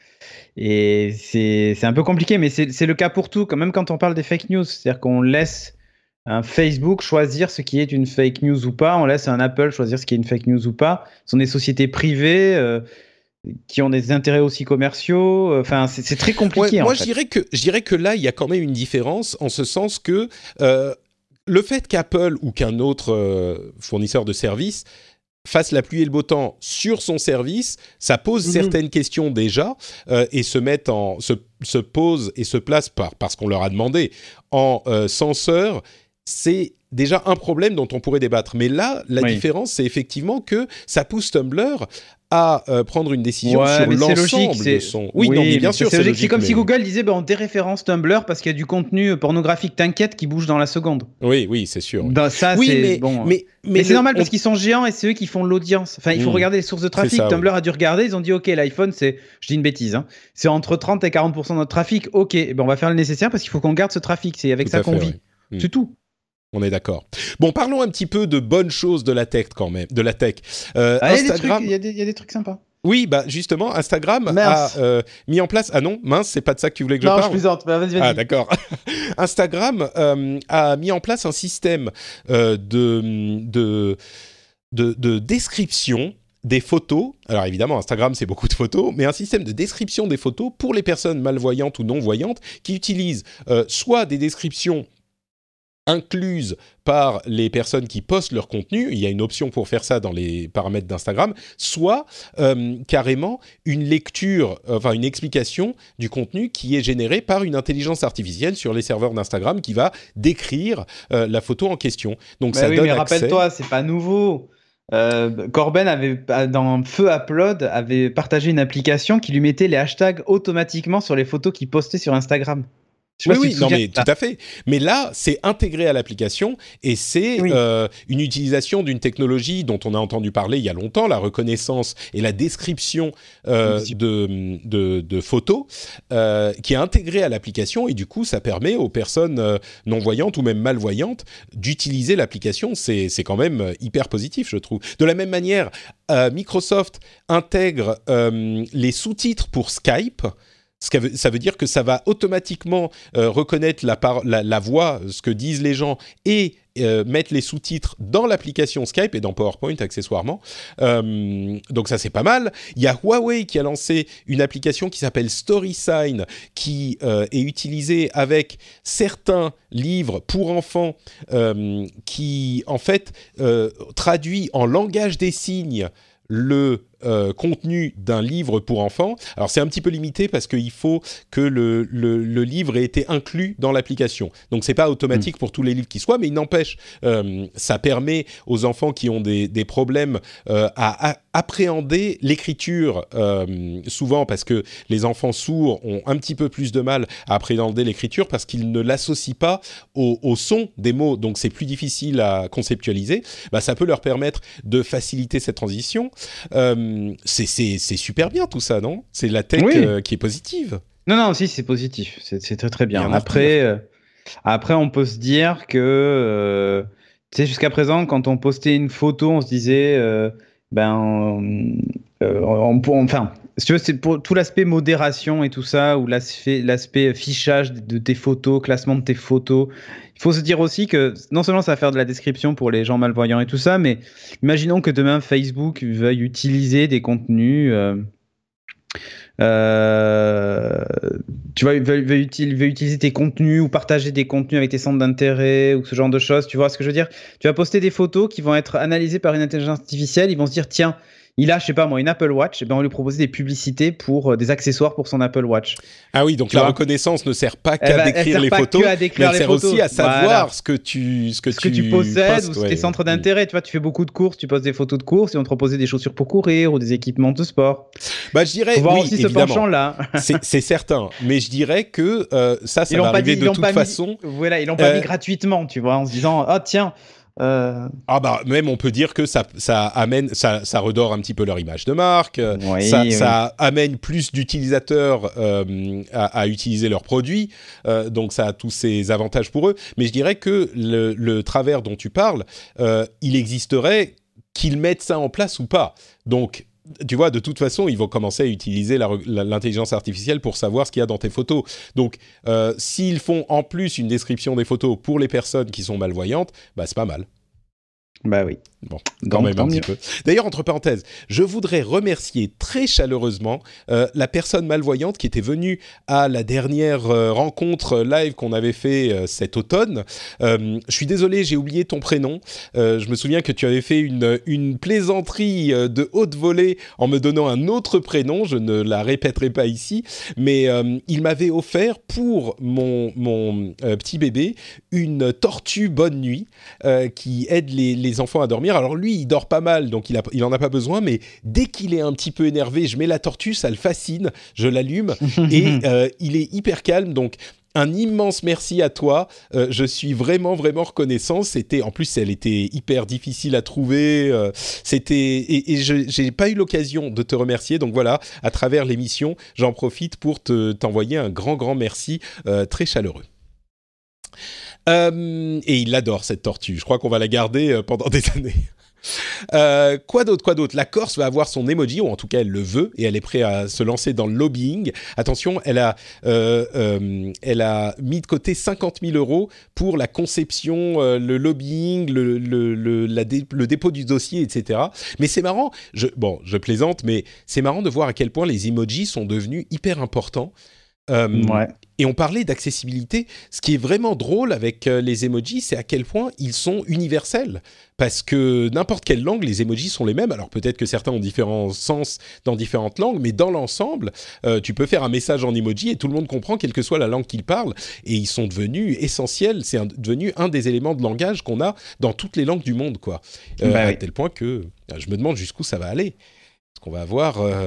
Et c'est, c'est un peu compliqué, mais c'est, c'est le cas pour tout, quand même quand on parle des fake news. C'est-à-dire qu'on laisse un Facebook choisir ce qui est une fake news ou pas, on laisse un Apple choisir ce qui est une fake news ou pas. Ce sont des sociétés privées euh, qui ont des intérêts aussi commerciaux. Enfin, c'est, c'est très compliqué. Ouais, en moi, fait. je dirais que, je dirais que là, il y a quand même une différence, en ce sens que... Euh, le fait qu'Apple ou qu'un autre euh, fournisseur de services fasse la pluie et le beau temps sur son service, ça pose mmh. certaines questions déjà euh, et se met en se, se pose et se place par parce qu'on leur a demandé en euh, censeur. C'est déjà un problème dont on pourrait débattre. Mais là, la oui. différence, c'est effectivement que ça pousse Tumblr à euh, prendre une décision ouais, sur mais l'ensemble c'est logique, c'est... de son... Oui, oui non, mais bien sûr, c'est, c'est logique. logique. C'est comme mais... si Google disait bah, on déréférence Tumblr parce qu'il y a du contenu pornographique, t'inquiète, qui bouge dans la seconde. Oui, oui, c'est sûr. Oui, dans, ça, oui c'est... mais, bon. mais, mais, mais le... c'est normal on... parce qu'ils sont géants et c'est eux qui font l'audience. Enfin, il faut mmh. regarder les sources de trafic. Ça, Tumblr oui. a dû regarder, ils ont dit ok, l'iPhone, c'est, je dis une bêtise, hein, c'est entre trente et quarante pour cent de notre trafic. Ok, ben, on va faire le nécessaire parce qu'il faut qu'on garde ce trafic. C'est avec tout ça qu'on fait, vit. Oui. C'est mmh. tout. On est d'accord. Bon, parlons un petit peu de bonnes choses de la tech quand même, de la tech. Euh, ah, Instagram. Il y, y, y a des trucs sympas. Oui, bah justement, Instagram Merci. a euh, mis en place... Ah non, mince, c'est pas de ça que tu voulais que je non, parle. Non, je plaisante. Bah, vas-y, vas-y. Ah d'accord. Instagram euh, a mis en place un système euh, de, de, de, de description des photos. Alors évidemment, Instagram, c'est beaucoup de photos, mais un système de description des photos pour les personnes malvoyantes ou non-voyantes qui utilisent euh, soit des descriptions incluses par les personnes qui postent leur contenu, il y a une option pour faire ça dans les paramètres d'Instagram, soit euh, carrément une lecture, enfin une explication du contenu qui est généré par une intelligence artificielle sur les serveurs d'Instagram qui va décrire euh, la photo en question. Donc bah ça oui, donne mais accès... rappelle-toi, c'est pas nouveau. Euh, Corben avait, dans Feu Upload, avait partagé une application qui lui mettait les hashtags automatiquement sur les photos qu'il postait sur Instagram. Oui, oui, non, mais tout à fait. Mais là, c'est intégré à l'application et c'est oui. euh, une utilisation d'une technologie dont on a entendu parler il y a longtemps, la reconnaissance et la description euh, de, de, de photos, euh, qui est intégrée à l'application et du coup, ça permet aux personnes euh, non-voyantes ou même malvoyantes d'utiliser l'application. C'est, c'est quand même hyper positif, je trouve. De la même manière, euh, Microsoft intègre euh, les sous-titres pour Skype. Ça veut dire que ça va automatiquement euh, reconnaître la, par- la, la voix, ce que disent les gens, et euh, mettre les sous-titres dans l'application Skype et dans PowerPoint accessoirement. Euh, donc ça, c'est pas mal. Il y a Huawei qui a lancé une application qui s'appelle StorySign, qui euh, est utilisée avec certains livres pour enfants, euh, qui, en fait, euh, traduit en langage des signes le euh, contenu d'un livre pour enfants. Alors c'est un petit peu limité parce qu'il faut que le, le, le livre ait été inclus dans l'application. Donc c'est pas automatique mmh. pour tous les livres qui soient, mais il n'empêche, euh, ça permet aux enfants qui ont des, des problèmes euh, à, à appréhender l'écriture, euh, souvent parce que les enfants sourds ont un petit peu plus de mal à appréhender l'écriture parce qu'ils ne l'associent pas au, au son des mots, donc c'est plus difficile à conceptualiser. Bah, ça peut leur permettre de faciliter cette transition. Euh, c'est, c'est, c'est super bien tout ça, non ? C'est la tech oui. euh, qui est positive. Non, non, si, c'est positif. C'est, c'est très, très bien. Après, euh, après, on peut se dire que, euh, tu sais, jusqu'à présent, quand on postait une photo, on se disait, euh, ben, euh, on, on, enfin, si tu veux, c'est pour tout l'aspect modération et tout ça, ou l'aspect, l'aspect fichage de tes photos, classement de tes photos. Il faut se dire aussi que non seulement ça va faire de la description pour les gens malvoyants et tout ça, mais imaginons que demain Facebook veuille utiliser des contenus, euh, euh, tu vois, veuille, veuille, utiliser, veuille utiliser tes contenus ou partager des contenus avec tes centres d'intérêt ou ce genre de choses. Tu vois ce que je veux dire ? Tu vas poster des photos qui vont être analysées par une intelligence artificielle. Ils vont se dire tiens. Il a, je sais pas moi, une Apple Watch, et ben on va lui proposer des publicités pour euh, des accessoires pour son Apple Watch. Ah oui, donc tu la vois reconnaissance ne sert pas qu'à va, décrire les pas photos, mais elle sert photos. aussi à savoir voilà. ce que tu ce que ce tu, que tu possèdes postes, ou ouais. tes centres d'intérêt. Tu vois, tu fais beaucoup de courses, tu postes des photos de courses et on te propose des chaussures pour courir ou des équipements de sport. Bah je dirais Faut voir oui, aussi évidemment. ce penchant-là. c'est, c'est certain, mais je dirais que euh, ça, ça ils va arriver dit, de toute façon. Mis, voilà, ils l'ont pas euh, mis gratuitement, tu vois, en se disant ah oh, tiens. Euh... Ah bah même on peut dire que ça ça amène ça ça redore un petit peu leur image de marque, oui, ça oui. ça amène plus d'utilisateurs euh, à, à utiliser leurs produits, euh, donc ça a tous ses avantages pour eux. Mais je dirais que le, le travers dont tu parles, euh, il existerait qu'ils mettent ça en place ou pas. Donc tu vois, de toute façon, ils vont commencer à utiliser la, la, l'intelligence artificielle pour savoir ce qu'il y a dans tes photos. Donc, euh, s'ils font en plus une description des photos pour les personnes qui sont malvoyantes, bah, c'est pas mal. Bah oui. Bon, quand Donc, même un petit peu. D'ailleurs, entre parenthèses, je voudrais remercier très chaleureusement euh, la personne malvoyante qui était venue à la dernière euh, rencontre live qu'on avait fait euh, cet automne. Euh, je suis désolé, j'ai oublié ton prénom. Euh, je me souviens que tu avais fait une, une plaisanterie de haute volée en me donnant un autre prénom. Je ne la répéterai pas ici, mais euh, il m'avait offert pour mon, mon euh, petit bébé une tortue bonne nuit euh, qui aide les, les enfants à dormir. Alors lui, il dort pas mal, donc il, a, il en a pas besoin, mais dès qu'il est un petit peu énervé, je mets la tortue, ça le fascine, je l'allume, et euh, il est hyper calme, donc un immense merci à toi, euh, je suis vraiment, vraiment reconnaissant, c'était, en plus, elle était hyper difficile à trouver, euh, c'était, et, et je, j'ai pas eu l'occasion de te remercier, donc voilà, à travers l'émission, j'en profite pour te, t'envoyer un grand, grand merci, euh, très chaleureux. Euh, et il adore cette tortue. Je crois qu'on va la garder euh, pendant des années. Euh, quoi d'autre, quoi d'autre ? La Corse va avoir son emoji, ou en tout cas elle le veut, et elle est prête à se lancer dans le lobbying. Attention, elle a, euh, euh, elle a mis de côté cinquante mille euros pour la conception, euh, le lobbying, le, le, le, la dé, le dépôt du dossier, et cetera. Mais c'est marrant, je, bon, je plaisante, mais c'est marrant de voir à quel point les emojis sont devenus hyper importants. Euh, ouais. Et on parlait d'accessibilité. Ce qui est vraiment drôle avec euh, les emojis, c'est à quel point ils sont universels. Parce que n'importe quelle langue, les emojis sont les mêmes. Alors peut-être que certains ont différents sens dans différentes langues, mais dans l'ensemble, euh, tu peux faire un message en emoji et tout le monde comprend, quelle que soit la langue qu'il parle. Et ils sont devenus essentiels. C'est un, devenu un des éléments de langage qu'on a dans toutes les langues du monde, quoi. Euh, bah à oui. tel point que je me demande jusqu'où ça va aller. Est-ce qu'on va avoir... Euh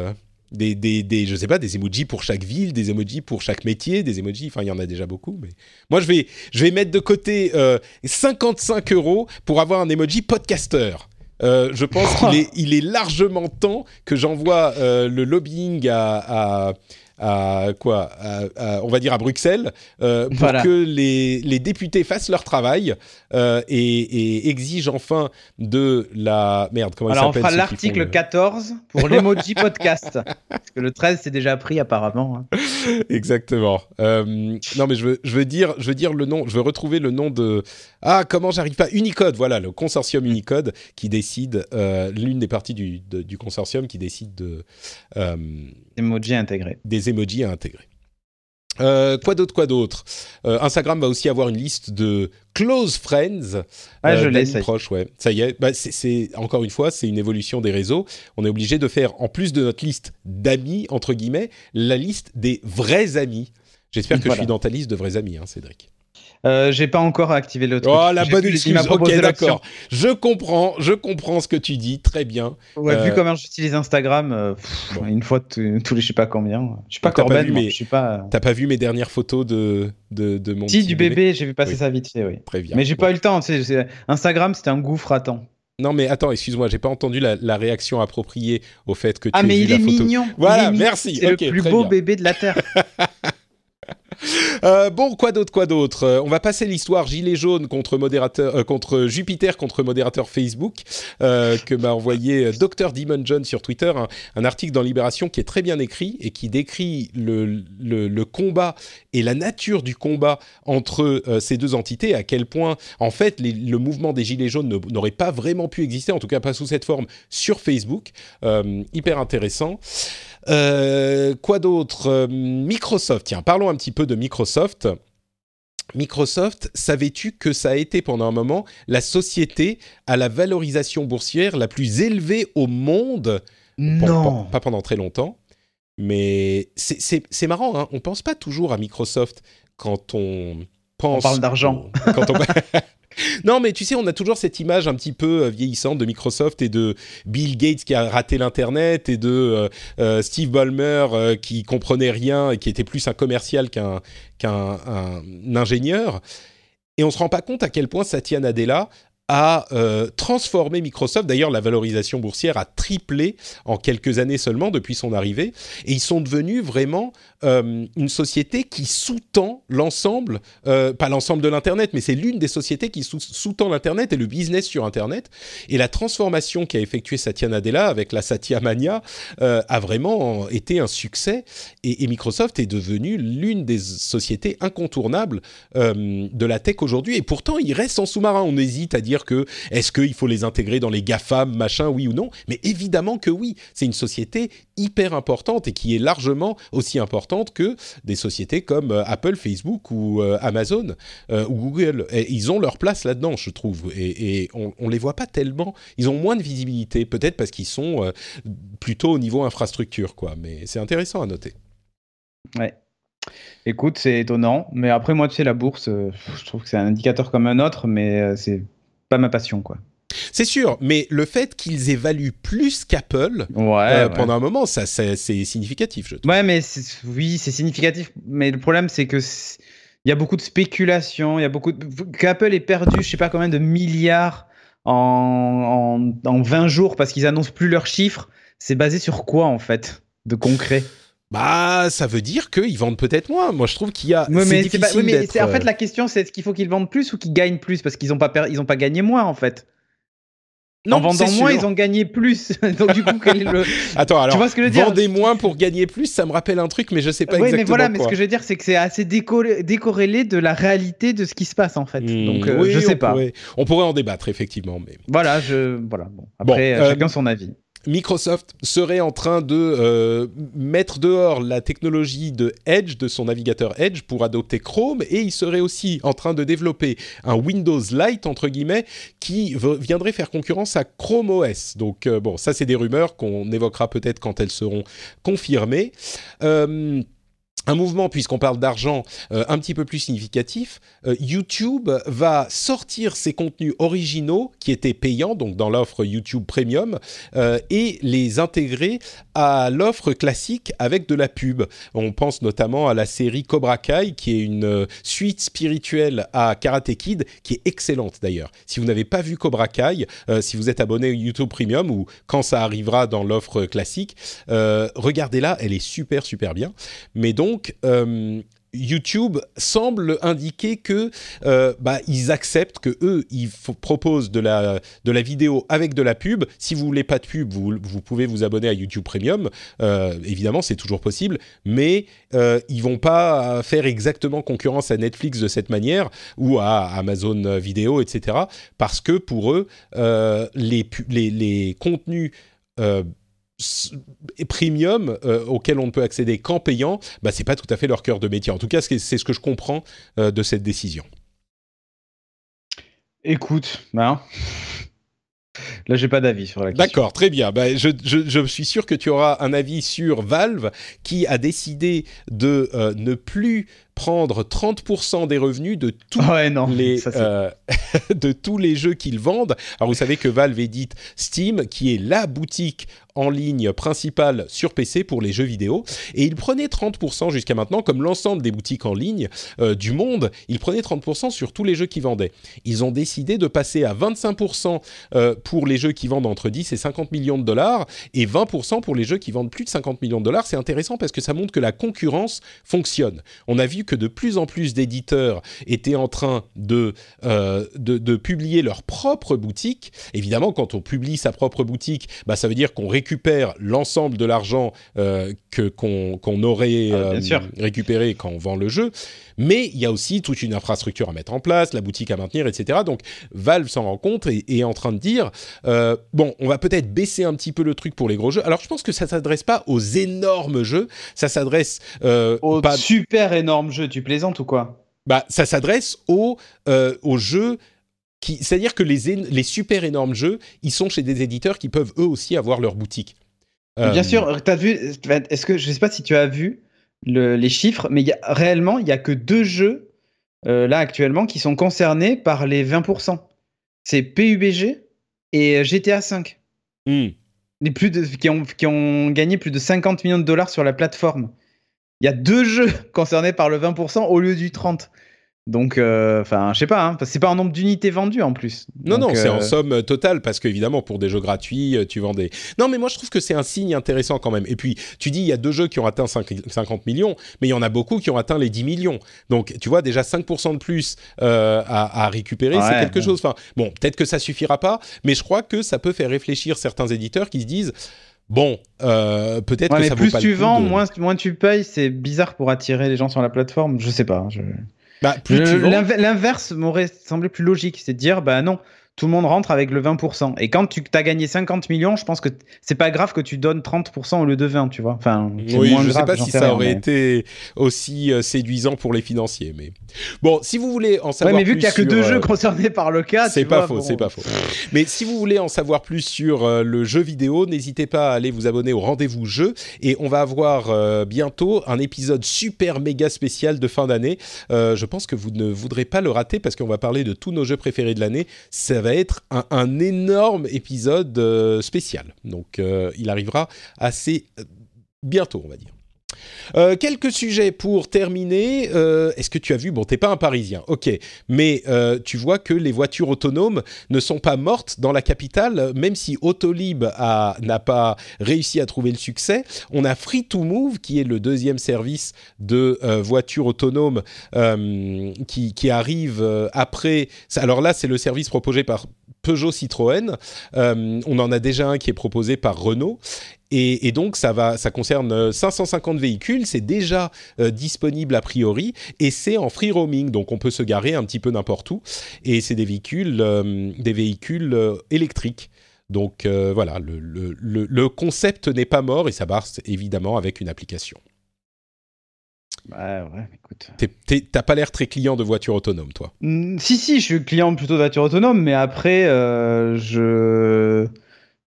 Des, des, des, je sais pas, des emojis pour chaque ville, des emojis pour chaque métier, des emojis, enfin il y en a déjà beaucoup, mais moi je vais, je vais mettre de côté euh, cinquante-cinq euros pour avoir un emoji podcaster. Euh, je pense qu'il est, il est largement temps que j'envoie euh, le lobbying à, à, à quoi, à, à, on va dire à Bruxelles, euh, pour voilà. que les, les députés fassent leur travail euh, et, et exigent enfin de la merde. Comment Alors il on s'appelle fera l'article le... quatorze pour l'emoji podcast, parce que le treize c'est déjà pris apparemment. Hein. Exactement. Euh, non mais je veux, je veux dire, je veux dire le nom, je veux retrouver le nom de ah comment j'arrive pas Unicode, voilà le consortium Unicode qui décide euh, l'une des parties du, de, du consortium qui décide de euh, emojis intégrés. Des emojis à intégrer. Euh, quoi d'autre, quoi d'autre euh, Instagram va aussi avoir une liste de close friends. Ah, euh, je l'ai, ça proches, ouais. Ça y est. Bah, c'est, c'est, encore une fois, c'est une évolution des réseaux. On est obligé de faire, en plus de notre liste d'amis, entre guillemets, la liste des vrais amis. J'espère que voilà. je suis dans ta liste de vrais amis, hein, Cédric. Euh, j'ai pas encore activé le truc. Oh, la j'ai bonne vu, excuse. Ok, d'accord. Je comprends, je comprends ce que tu dis. Très bien. Ouais, euh... vu comment j'utilise Instagram, euh, pff, bon. une fois t- tous les je sais pas combien. Je suis pas Corben, mais je suis pas. T'as pas vu mes dernières photos de de, de mon si, petit du bébé, bébé j'ai vu passer oui. ça vite fait, oui. Très bien. Mais j'ai bon. pas eu le temps. Tu sais, Instagram, c'était un gouffre à temps. Non mais attends, excuse-moi, j'ai pas entendu la, la réaction appropriée au fait que tu ah, aies mais vu il la est photo. Mignon. Voilà, il est merci. C'est okay, le plus très beau bien. bébé de la Terre. Euh, bon, quoi d'autre, quoi d'autre euh, On va passer l'histoire Gilets jaunes contre modérateur, euh, contre Jupiter contre modérateur Facebook euh, que m'a envoyé Docteur Demon John sur Twitter, un, un article dans Libération qui est très bien écrit et qui décrit le, le, le combat et la nature du combat entre euh, ces deux entités, à quel point en fait les, le mouvement des Gilets jaunes ne, n'aurait pas vraiment pu exister, en tout cas pas sous cette forme sur Facebook. Euh, hyper intéressant. Euh, quoi d'autre euh, Microsoft, tiens, parlons un petit peu de Microsoft. Microsoft, savais-tu que ça a été pendant un moment la société à la valorisation boursière la plus élevée au monde ? Non. Pas, pas pendant très longtemps, mais c'est, c'est, c'est marrant, hein, on pense pas toujours à Microsoft quand on pense... On parle d'argent. Au, quand on... Non, mais tu sais, on a toujours cette image un petit peu vieillissante de Microsoft et de Bill Gates qui a raté l'Internet et de euh, euh, Steve Ballmer euh, qui comprenait rien et qui était plus un commercial qu'un, qu'un un ingénieur. Et on ne se rend pas compte à quel point Satya Nadella a euh, transformé Microsoft. D'ailleurs, la valorisation boursière a triplé en quelques années seulement depuis son arrivée. Et ils sont devenus vraiment euh, une société qui sous-tend l'ensemble, euh, pas l'ensemble de l'Internet, mais c'est l'une des sociétés qui sous- sous-tend l'Internet et le business sur Internet. Et la transformation qu'a effectuée Satya Nadella avec la Satya Mania euh, a vraiment été un succès. Et, et Microsoft est devenue l'une des sociétés incontournables euh, de la tech aujourd'hui. Et pourtant, il reste en sous-marin. On hésite à dire que est-ce qu'il faut les intégrer dans les GAFAM, machin, oui ou non ? Mais évidemment que oui. C'est une société hyper importante et qui est largement aussi importante que des sociétés comme euh, Apple, Facebook ou euh, Amazon euh, ou Google. Et ils ont leur place là-dedans, je trouve. Et, et on ne les voit pas tellement. Ils ont moins de visibilité, peut-être parce qu'ils sont euh, plutôt au niveau infrastructure, quoi. Mais c'est intéressant à noter. Ouais. Écoute, c'est étonnant. Mais après, moi, tu sais, la bourse, euh, je trouve que c'est un indicateur comme un autre, mais euh, c'est pas ma passion, quoi. C'est sûr, mais le fait qu'ils évaluent plus qu'Apple ouais, euh, ouais. pendant un moment, ça, ça, c'est significatif, je trouve. Ouais, mais c'est, oui, c'est significatif. Mais le problème, c'est que il y a beaucoup de spéculation, il y a beaucoup de... qu'Apple ait perdu, je sais pas combien de milliards en, en, en vingt jours parce qu'ils annoncent plus leurs chiffres. C'est basé sur quoi, en fait, de concret ? Bah, ça veut dire qu'ils vendent peut-être moins. Moi, je trouve qu'il y a. Oui, c'est mais, difficile c'est pas, oui, mais d'être... c'est, en fait, la question, c'est est-ce qu'il faut qu'ils vendent plus ou qu'ils gagnent plus ? Parce qu'ils n'ont pas, per... ils ont pas gagné moins, en fait. Non, en vendant moins, ils ont gagné plus. Donc, du coup, quel est le. Attends, alors, tu vois ce que je veux dire ? Vendez moins pour gagner plus, ça me rappelle un truc, mais je sais pas oui, exactement. Oui, mais voilà, quoi. mais ce que je veux dire, c'est que c'est assez décorrélé, décorrélé de la réalité de ce qui se passe, en fait. Mmh, Donc, euh, oui, je sais on pas. Pourrait, on pourrait en débattre, effectivement. Mais... Voilà, je. Voilà. Bon. Après, bon, euh, chacun son avis. Microsoft serait en train de euh, mettre dehors la technologie de Edge, de son navigateur Edge, pour adopter Chrome, et il serait aussi en train de développer un Windows Lite, entre guillemets, qui v- viendrait faire concurrence à Chrome O S. Donc, euh, bon, ça, c'est des rumeurs qu'on évoquera peut-être quand elles seront confirmées. Euh, un mouvement, puisqu'on parle d'argent, euh, un petit peu plus significatif. Euh, YouTube va sortir ses contenus originaux qui étaient payants, donc dans l'offre YouTube Premium, euh, et les intégrer à l'offre classique avec de la pub. On pense notamment à la série Cobra Kai, qui est une euh, suite spirituelle à Karate Kid, qui est excellente d'ailleurs. Si vous n'avez pas vu Cobra Kai, euh, si vous êtes abonné au YouTube Premium, ou quand ça arrivera dans l'offre classique, euh, regardez-la, elle est super super bien. Mais donc, Donc, euh, YouTube semble indiquer que euh, bah, ils acceptent que eux ils f- proposent de la de la vidéo avec de la pub. Si vous voulez pas de pub, vous vous pouvez vous abonner à YouTube Premium. Euh, évidemment, c'est toujours possible, mais euh, ils vont pas faire exactement concurrence à Netflix de cette manière ou à Amazon Vidéo, et cetera. Parce que pour eux, euh, les pu- les les contenus euh, premium euh, auquel on ne peut accéder qu'en payant, bah, c'est pas tout à fait leur cœur de métier. En tout cas, c'est, c'est ce que je comprends euh, de cette décision. Écoute, ben, là j'ai pas d'avis sur la question. D'accord, très bien. Bah, je, je, je suis sûr que tu auras un avis sur Valve qui a décidé de euh, ne plus prendre trente pour cent des revenus de tous, ouais, non, les, ça, euh, de tous les jeux qu'ils vendent. Alors vous savez que Valve édite Steam, qui est la boutique en ligne principale sur P C pour les jeux vidéo, et ils prenaient trente pour cent jusqu'à maintenant, comme l'ensemble des boutiques en ligne euh, du monde, ils prenaient trente pour cent sur tous les jeux qu'ils vendaient. Ils ont décidé de passer à vingt-cinq pour cent euh, pour les jeux qui vendent entre dix et cinquante millions de dollars, et vingt pour cent pour les jeux qui vendent plus de cinquante millions de dollars. C'est intéressant parce que ça montre que la concurrence fonctionne. On a vu que de plus en plus d'éditeurs étaient en train de, euh, de, de publier leur propre boutique. Évidemment, quand on publie sa propre boutique, bah, ça veut dire qu'on récupère l'ensemble de l'argent euh, que, qu'on, qu'on aurait euh, ah, récupéré quand on vend le jeu. Mais il y a aussi toute une infrastructure à mettre en place, la boutique à maintenir, et cetera. Donc, Valve s'en rend compte et, et est en train de dire euh, bon, on va peut-être baisser un petit peu le truc pour les gros jeux. Alors, je pense que ça ne s'adresse pas aux énormes jeux, ça s'adresse euh, aux pas... super énormes jeux. Tu plaisantes ou quoi? Bah, ça s'adresse aux, euh, aux jeux. Qui, c'est-à-dire que les, é- les super énormes jeux, ils sont chez des éditeurs qui peuvent eux aussi avoir leur boutique. Euh... Bien sûr, t'as vu, est-ce que, je sais pas si tu as vu le, les chiffres, mais y a, réellement, il n'y a que deux jeux euh, là actuellement qui sont concernés par les vingt pour cent. C'est P U B G et G T A cinq. Mm. Les plus de, qui, ont, qui ont gagné plus de cinquante millions de dollars sur la plateforme. Il y a deux jeux concernés par le vingt pour cent au lieu du trente pour cent. Donc, enfin, euh, je sais pas, hein, c'est pas un nombre d'unités vendues en plus. Non, Donc, non, euh... c'est en somme totale, parce qu'évidemment, pour des jeux gratuits, tu vends des... Non, mais moi, je trouve que c'est un signe intéressant quand même. Et puis, tu dis, il y a deux jeux qui ont atteint cinquante millions, mais il y en a beaucoup qui ont atteint les dix millions. Donc, tu vois, déjà cinq pour cent de plus euh, à, à récupérer, ouais, c'est quelque ouais. chose... Enfin, bon, peut-être que ça suffira pas, mais je crois que ça peut faire réfléchir certains éditeurs qui se disent... Bon, euh, peut-être ouais, que ça vaut plus pas tu le coup vends, de... moins, moins tu payes, c'est bizarre pour attirer les gens sur la plateforme. Je sais pas. Je... Bah, plus je, tu vends... L'inverse m'aurait semblé plus logique, c'est de dire, bah non, tout le monde rentre avec le vingt pour cent. Et quand tu as gagné cinquante millions, je pense que c'est pas grave que tu donnes trente pour cent au lieu de vingt, tu vois. Enfin, c'est oui, moins je grave, sais pas si ça rien, aurait mais... été aussi euh, séduisant pour les financiers, mais bon, si vous voulez en savoir ouais, mais vu plus qu'il y a que sur, deux euh... jeux concernés par le cas, c'est tu pas vois, faux, bon... c'est pas faux. Mais si vous voulez en savoir plus sur euh, le jeu vidéo, n'hésitez pas à aller vous abonner au Rendez-vous Jeu, et on va avoir euh, bientôt un épisode super méga spécial de fin d'année. Euh, je pense que vous ne voudrez pas le rater parce qu'on va parler de tous nos jeux préférés de l'année. Ça va être un, un énorme épisode euh, spécial. Donc, euh, il arrivera assez euh, bientôt, on va dire. Euh, quelques sujets pour terminer. Euh, est-ce que tu as vu, bon, t'es pas un Parisien, ok, mais euh, tu vois que les voitures autonomes ne sont pas mortes dans la capitale, même si Autolib a, n'a pas réussi à trouver le succès. On a Free to Move, qui est le deuxième service de euh, voitures autonomes euh, qui, qui arrive euh, après. Alors là, c'est le service proposé par Peugeot Citroën. Euh, on en a déjà un qui est proposé par Renault. Et, et donc, ça, va, ça concerne cinq cent cinquante véhicules, c'est déjà euh, disponible a priori, et c'est en free roaming, donc on peut se garer un petit peu n'importe où, et c'est des véhicules, euh, des véhicules euh, électriques. Donc euh, voilà, le, le, le, le concept n'est pas mort, et ça marche évidemment avec une application. Ouais, ouais, écoute. T'es, t'es, t'as pas l'air très client de voitures autonomes, toi. Mmh, si, si, je suis client plutôt de voitures autonomes, mais après, euh, je...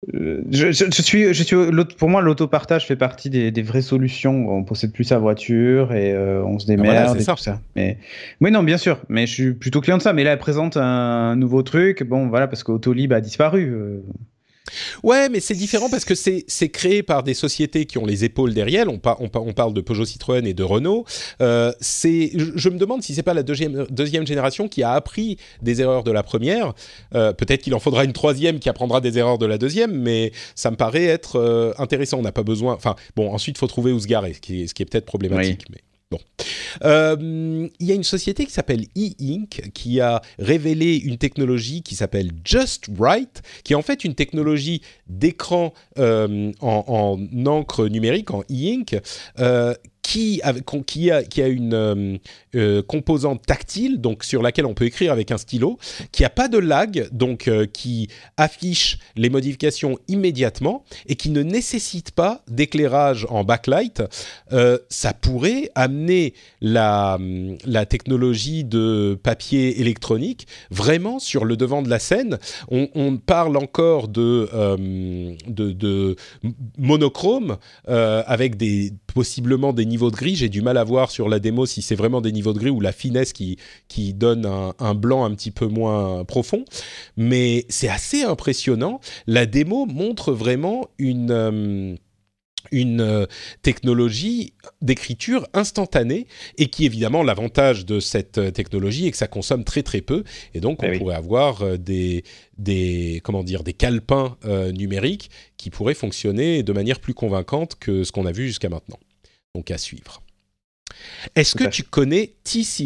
Euh, je, je, je suis, je suis, pour moi, l'autopartage fait partie des, des vraies solutions. On possède plus sa voiture et euh, on se Ah, voilà, démerde c'est et ça. tout ça. Mais, oui, non, bien sûr. Mais je suis plutôt client de ça. Mais là, elle présente un nouveau truc. Bon, voilà, parce qu'Autolib a disparu. Euh, Ouais, mais c'est différent parce que c'est c'est créé par des sociétés qui ont les épaules derrière. On, par, on, par, on parle de Peugeot, Citroën et de Renault. Euh, c'est, je, je me demande si c'est pas la deuxième, deuxième génération qui a appris des erreurs de la première. Euh, peut-être qu'il en faudra une troisième qui apprendra des erreurs de la deuxième, mais ça me paraît être euh, intéressant. On n'a pas besoin. Enfin, bon, ensuite, il faut trouver où se garer, ce qui est, ce qui est peut-être problématique. oui. Mais bon. Euh, il y a une société qui s'appelle E-Ink qui a révélé une technologie qui s'appelle Just Write, qui est en fait une technologie d'écran euh, en, en encre numérique, en E-Ink, euh, qui a, qui, a, qui a une euh, euh, composante tactile, donc sur laquelle on peut écrire avec un stylo, qui n'a pas de lag, donc euh, qui affiche les modifications immédiatement et qui ne nécessite pas d'éclairage en backlight. Euh, ça pourrait amener la, la technologie de papier électronique vraiment sur le devant de la scène. On, on parle encore de, euh, de, de monochrome euh, avec des, possiblement des niveaux de gris. J'ai du mal à voir sur la démo si c'est vraiment des niveaux de gris ou la finesse qui, qui donne un, un blanc un petit peu moins profond. Mais c'est assez impressionnant. La démo montre vraiment une... Euh, une euh, technologie d'écriture instantanée et qui, évidemment, l'avantage de cette euh, technologie est que ça consomme très très peu et donc on Eh oui. pourrait avoir euh, des, des, comment dire, des calepins euh, numériques qui pourraient fonctionner de manière plus convaincante que ce qu'on a vu jusqu'à maintenant. Donc à suivre. Est-ce Tout que à tu fait. connais T-Series ?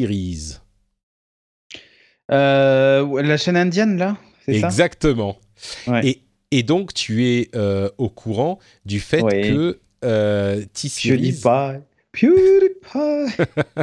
Euh, la chaîne indienne, là, c'est ça? Exactement. Ouais. Et, et donc tu es euh, au courant du fait Oui. que euh, T-Series... PewDiePie. PewDiePie.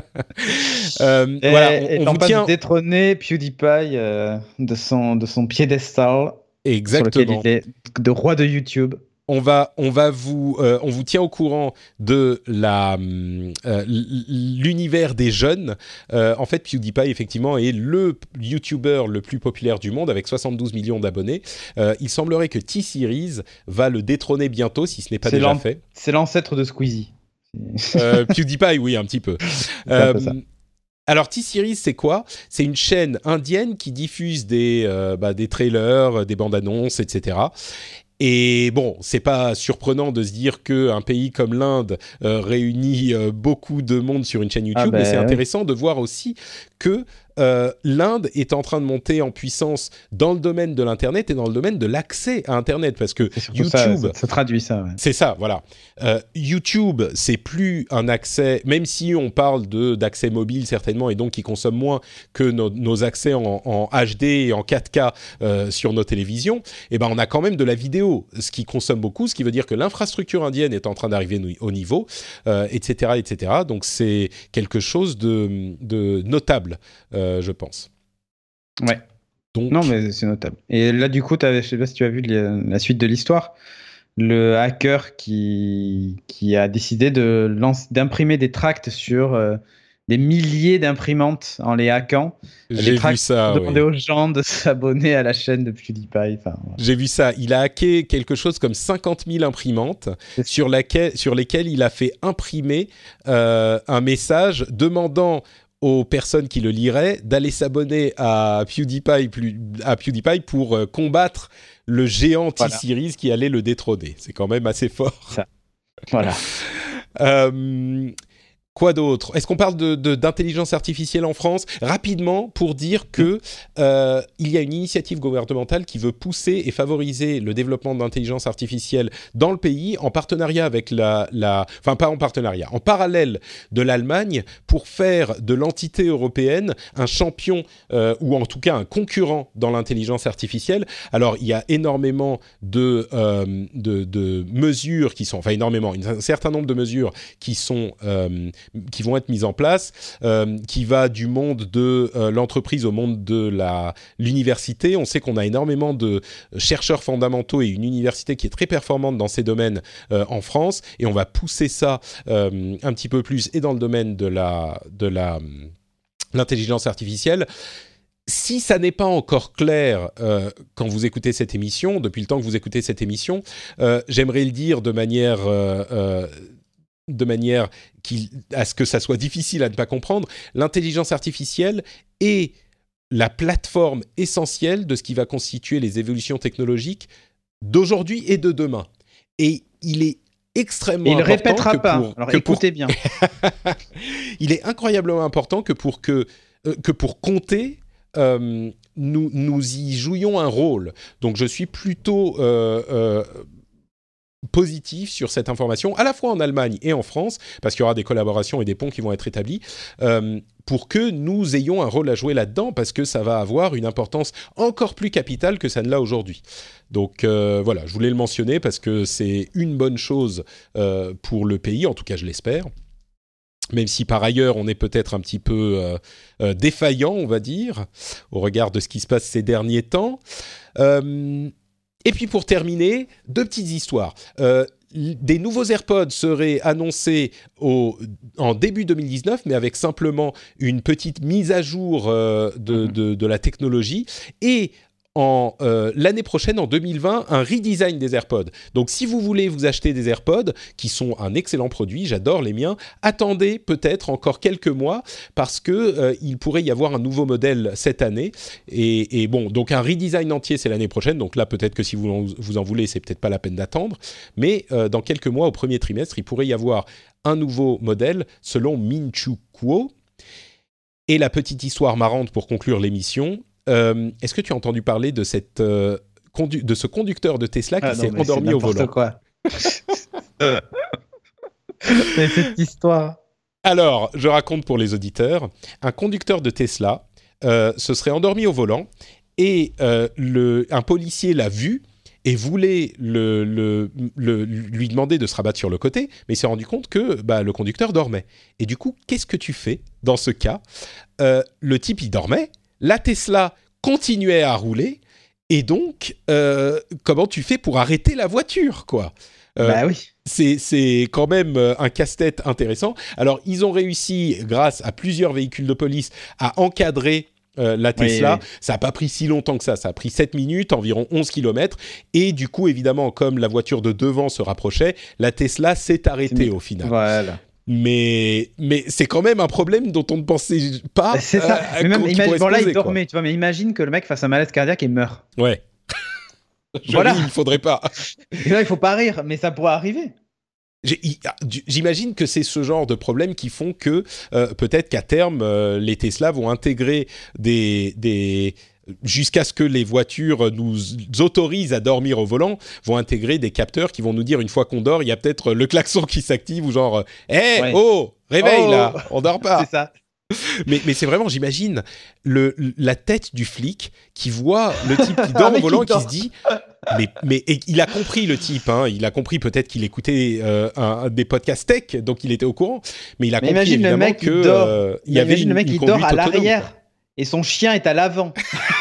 Euh, voilà, Et, on, et on t'en vous passes de tient détrôner PewDiePie euh, de son, de son piédestal sur lequel il exactement. est de roi de YouTube. On va, on va vous, euh, on vous tient au courant de la, euh, l'univers des jeunes. Euh, en fait, PewDiePie effectivement est le YouTuber le plus populaire du monde avec soixante-douze millions d'abonnés. Euh, il semblerait que T-Series va le détrôner bientôt, si ce n'est pas C'est déjà l'an- fait. c'est l'ancêtre de Squeezie. Euh, PewDiePie, oui, un petit peu. C'est un peu ça. Euh, Alors T-Series, c'est quoi ? C'est une chaîne indienne qui diffuse des, euh, bah, des trailers, des bandes annonces, et cetera. Et bon, c'est pas surprenant de se dire qu'un pays comme l'Inde euh, réunit euh, beaucoup de monde sur une chaîne Ah YouTube, mais c'est ben oui. intéressant de voir aussi que euh, l'Inde est en train de monter en puissance dans le domaine de l'Internet et dans le domaine de l'accès à Internet, parce que C'est surtout ça, YouTube... ça, ça traduit ça. Ouais. C'est ça, voilà. Euh, YouTube, c'est plus un accès, même si on parle de d'accès mobile certainement, et donc qui consomme moins que nos, nos accès en, en H D et en quatre K euh, sur nos télévisions, eh ben on a quand même de la vidéo, ce qui consomme beaucoup, ce qui veut dire que l'infrastructure indienne est en train d'arriver au niveau, euh, et cetera, et cetera. Donc c'est quelque chose de, de notable, euh, je pense. Ouais. Non, Donc, mais c'est notable. Et là, du coup, t'avais- je sais pas si tu as vu la, la suite de l'histoire. Le hacker qui, qui a décidé de lance- d'imprimer des tracts sur euh, des milliers d'imprimantes en les hackant. Les j'ai vu tracts pour ça, demander oui. aux gens de s'abonner à la chaîne de PewDiePie. Enfin, voilà. J'ai vu ça. Il a hacké quelque chose comme cinquante mille imprimantes C'est sur, laquelle, sur lesquelles il a fait imprimer euh, un message demandant aux personnes qui le liraient d'aller s'abonner à PewDiePie, plus, à PewDiePie pour euh, combattre le géant Voilà. T-Series qui allait le détrôner. C'est quand même assez fort. Ça. Voilà. Euh, Quoi d'autre ? Est-ce qu'on parle de, de, d'intelligence artificielle en France ? Rapidement, pour dire que euh, il y a une initiative gouvernementale qui veut pousser et favoriser le développement d'intelligence artificielle dans le pays, en partenariat avec la, la... Enfin, pas en partenariat, en parallèle de l'Allemagne, pour faire de l'entité européenne un champion, euh, ou en tout cas un concurrent dans l'intelligence artificielle. Alors, il y a énormément de, euh, de, de mesures qui sont... Enfin, énormément, un certain nombre de mesures qui sont... Euh, qui vont être mises en place, euh, qui va du monde de euh, l'entreprise au monde de la, l'université. On sait qu'on a énormément de chercheurs fondamentaux et une université qui est très performante dans ces domaines euh, en France, et on va pousser ça euh, un petit peu plus et dans le domaine de la, de la, l'intelligence artificielle. si ça n'est pas encore clair euh, quand vous écoutez cette émission, depuis le temps que vous écoutez cette émission, euh, j'aimerais le dire de manière, euh, euh, de manière qui, à ce que ça soit difficile à ne pas comprendre. L'intelligence artificielle est la plateforme essentielle de ce qui va constituer les évolutions technologiques d'aujourd'hui et de demain. Et il est extrêmement il important répétera que pas. pour, Alors que écoutez pour... bien. il est incroyablement important que pour que euh, que pour compter, euh, nous nous y jouions un rôle. Donc je suis plutôt euh, euh, positif sur cette information, à la fois en Allemagne et en France, parce qu'il y aura des collaborations et des ponts qui vont être établis, euh, pour que nous ayons un rôle à jouer là-dedans, parce que ça va avoir une importance encore plus capitale que ça ne l'a aujourd'hui. Donc euh, voilà, je voulais le mentionner parce que c'est une bonne chose euh, pour le pays, en tout cas je l'espère. Même si par ailleurs on est peut-être un petit peu euh, euh, défaillant, on va dire, au regard de ce qui se passe ces derniers temps. Euh, Et puis pour terminer, deux petites histoires. Euh, des nouveaux AirPods seraient annoncés au, en début deux mille dix-neuf, mais avec simplement une petite mise à jour euh, de, de, de la technologie. Et en, euh, l'année prochaine, en deux mille vingt, un redesign des AirPods. Donc si vous voulez vous acheter des AirPods, qui sont un excellent produit, j'adore les miens, attendez peut-être encore quelques mois, parce qu'il euh, pourrait y avoir un nouveau modèle cette année. Et, et bon, donc un redesign entier, c'est l'année prochaine, donc là peut-être que si vous en, vous en voulez, c'est peut-être pas la peine d'attendre, mais euh, dans quelques mois, au premier trimestre, il pourrait y avoir un nouveau modèle, selon Min-Chiu Kuo. Et la petite histoire marrante pour conclure l'émission... Euh, est-ce que tu as entendu parler de, cette, euh, condu- de ce conducteur de Tesla qui ah s'est non, endormi au volant? Quoi. Mais cette histoire. Alors, je raconte pour les auditeurs. Un conducteur de Tesla euh, se serait endormi au volant et euh, le, un policier l'a vu et voulait le, le, le, lui demander de se rabattre sur le côté, mais il s'est rendu compte que bah, le conducteur dormait. Et du coup, qu'est-ce que tu fais dans ce cas? euh, Le type, il dormait. La Tesla continuait à rouler, et donc, euh, comment tu fais pour arrêter la voiture, quoi? euh, Bah oui. C'est, c'est quand même un casse-tête intéressant. Alors, ils ont réussi, grâce à plusieurs véhicules de police, à encadrer euh, la Tesla. Oui, oui. Ça n'a pas pris si longtemps que ça. Ça a pris sept minutes, environ onze kilomètres. Et du coup, évidemment, comme la voiture de devant se rapprochait, la Tesla s'est arrêtée au final. Voilà. Mais, mais c'est quand même un problème dont on ne pensait pas. C'est ça. Euh, mais même, imagine, bon, là, poser, il dormait, quoi. tu vois, mais imagine que le mec fasse un malaise cardiaque et meurt. Ouais. Je Voilà. dis, il ne faudrait pas. Et là, il faut pas rire, mais ça pourrait arriver. J'ai, j'imagine que c'est ce genre de problèmes qui font que euh, peut-être qu'à terme, euh, les Tesla vont intégrer des... des jusqu'à ce que les voitures nous autorisent à dormir au volant, vont intégrer des capteurs qui vont nous dire une fois qu'on dort, il y a peut-être le klaxon qui s'active ou genre « Hé, hey, ouais. oh, réveille oh. là, on dort pas !» C'est ça. Mais, mais c'est vraiment, j'imagine, le, la tête du flic qui voit le type qui dort au volant et qui se dit... Mais, mais et il a compris, le type, hein, il a compris peut-être qu'il écoutait euh, un, des podcasts tech, donc il était au courant, mais il a mais compris imagine évidemment le mec que il dort, euh, il y avait une, le mec une il dort à autonome, l'arrière quoi. Et son chien est à l'avant.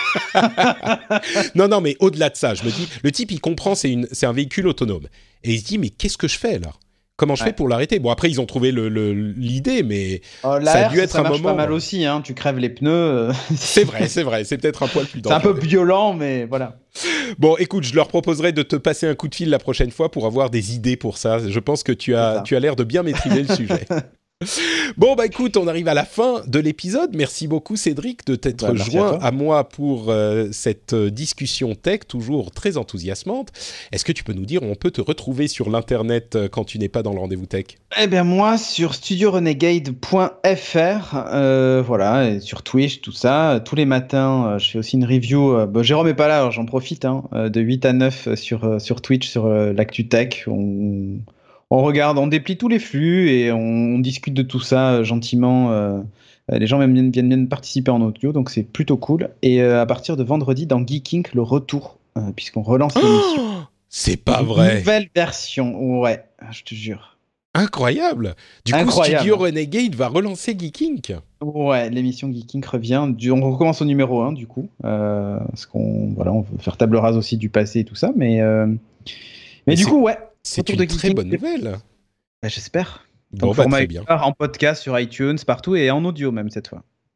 non, non, mais au-delà de ça, je me dis, le type il comprend, c'est, une, c'est un véhicule autonome, et il se dit, mais qu'est-ce que je fais là ? Comment je ouais. fais pour l'arrêter ? Bon, après, ils ont trouvé le, le, l'idée, mais oh, ça a dû être ça un marche moment... pas mal aussi, hein. Tu crèves les pneus. c'est vrai, c'est vrai. C'est peut-être un poil plus dangereux. C'est un peu violent, mais voilà. Bon, écoute, je leur proposerai de te passer un coup de fil la prochaine fois pour avoir des idées pour ça. Je pense que tu as, tu as l'air de bien maîtriser le sujet. Bon, bah écoute, on arrive à la fin de l'épisode. Merci beaucoup, Cédric, de t'être bah, joint à, à moi pour euh, cette discussion tech, toujours très enthousiasmante. Est-ce que tu peux nous dire où on peut te retrouver sur l'Internet quand tu n'es pas dans le rendez-vous tech ? Eh bien, moi, sur studio renegade point f r, euh, voilà, et sur Twitch, tout ça. Tous les matins, euh, je fais aussi une review. Euh, bah, Jérôme n'est pas là, alors j'en profite, hein, de huit à neuf sur, euh, sur Twitch, sur euh, l'actu tech. On... On regarde, on déplie tous les flux et on, on discute de tout ça euh, gentiment. Euh, les gens viennent, viennent bien participer en audio, donc c'est plutôt cool. Et euh, à partir de vendredi, dans Geek Inc, le retour, euh, puisqu'on relance l'émission. Oh, c'est pas vrai. Nouvelle version, ouais, je te jure. Incroyable. Du Incroyable. coup, Studio Renegade va relancer Geek Inc. Ouais, l'émission Geek Inc revient. Du, on recommence au numéro un, du coup. Euh, parce qu'on voilà, on veut faire table rase aussi du passé et tout ça. Mais, euh, mais, mais du c'est... coup, ouais. C'est une très bonne nouvelle. Bah, j'espère. Bon, Donc, bah, format très bien. En podcast sur iTunes, partout et en audio même cette fois.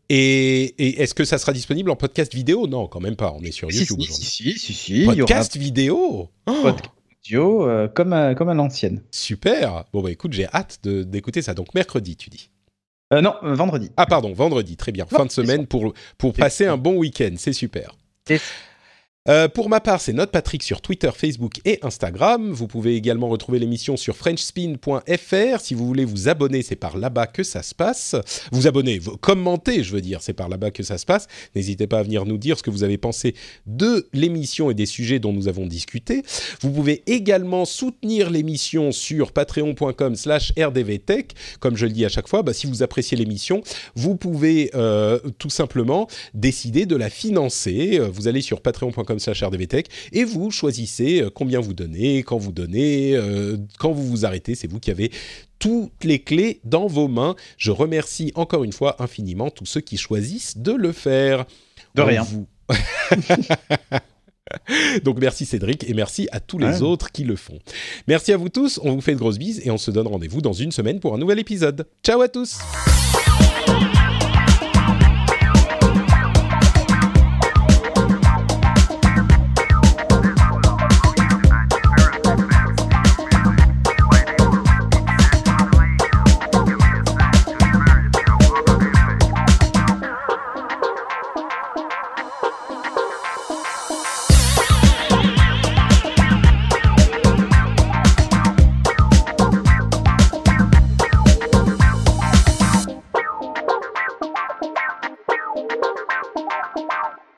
Et, et est-ce que ça sera disponible en podcast vidéo ? Non, quand même pas. On est sur si, YouTube si, aujourd'hui. Si, si, si, si. Podcast vidéo oh Podcast vidéo, euh, comme, à, comme à l'ancienne. Super. Bon, bah écoute, j'ai hâte de, d'écouter ça. Donc, mercredi, tu dis euh, Non, euh, vendredi. Ah, pardon, vendredi. Très bien. Non, fin de semaine pour, pour passer un bon week-end. C'est super. Et... Euh, pour ma part, c'est NotePatrick sur Twitter, Facebook et Instagram. Vous pouvez également retrouver l'émission sur frenchspin point f r. Si vous voulez vous abonner, c'est par là-bas que ça se passe. Vous abonnez, vous commentez, je veux dire, c'est par là-bas que ça se passe. N'hésitez pas à venir nous dire ce que vous avez pensé de l'émission et des sujets dont nous avons discuté. Vous pouvez également soutenir l'émission sur patreon point com slash r d v tech. Comme je le dis à chaque fois, bah, si vous appréciez l'émission, vous pouvez euh, tout simplement décider de la financer. Vous allez sur patreon point com slash r d v tech et vous choisissez combien vous donnez, quand vous donnez, euh, quand vous vous arrêtez. C'est vous qui avez toutes les clés dans vos mains. Je remercie encore une fois infiniment tous ceux qui choisissent de le faire. De rien. Vous... Donc merci Cédric et merci à tous les ouais. autres qui le font. Merci à vous tous, on vous fait de grosses bises et on se donne rendez-vous dans une semaine pour un nouvel épisode. Ciao à tous. Wow.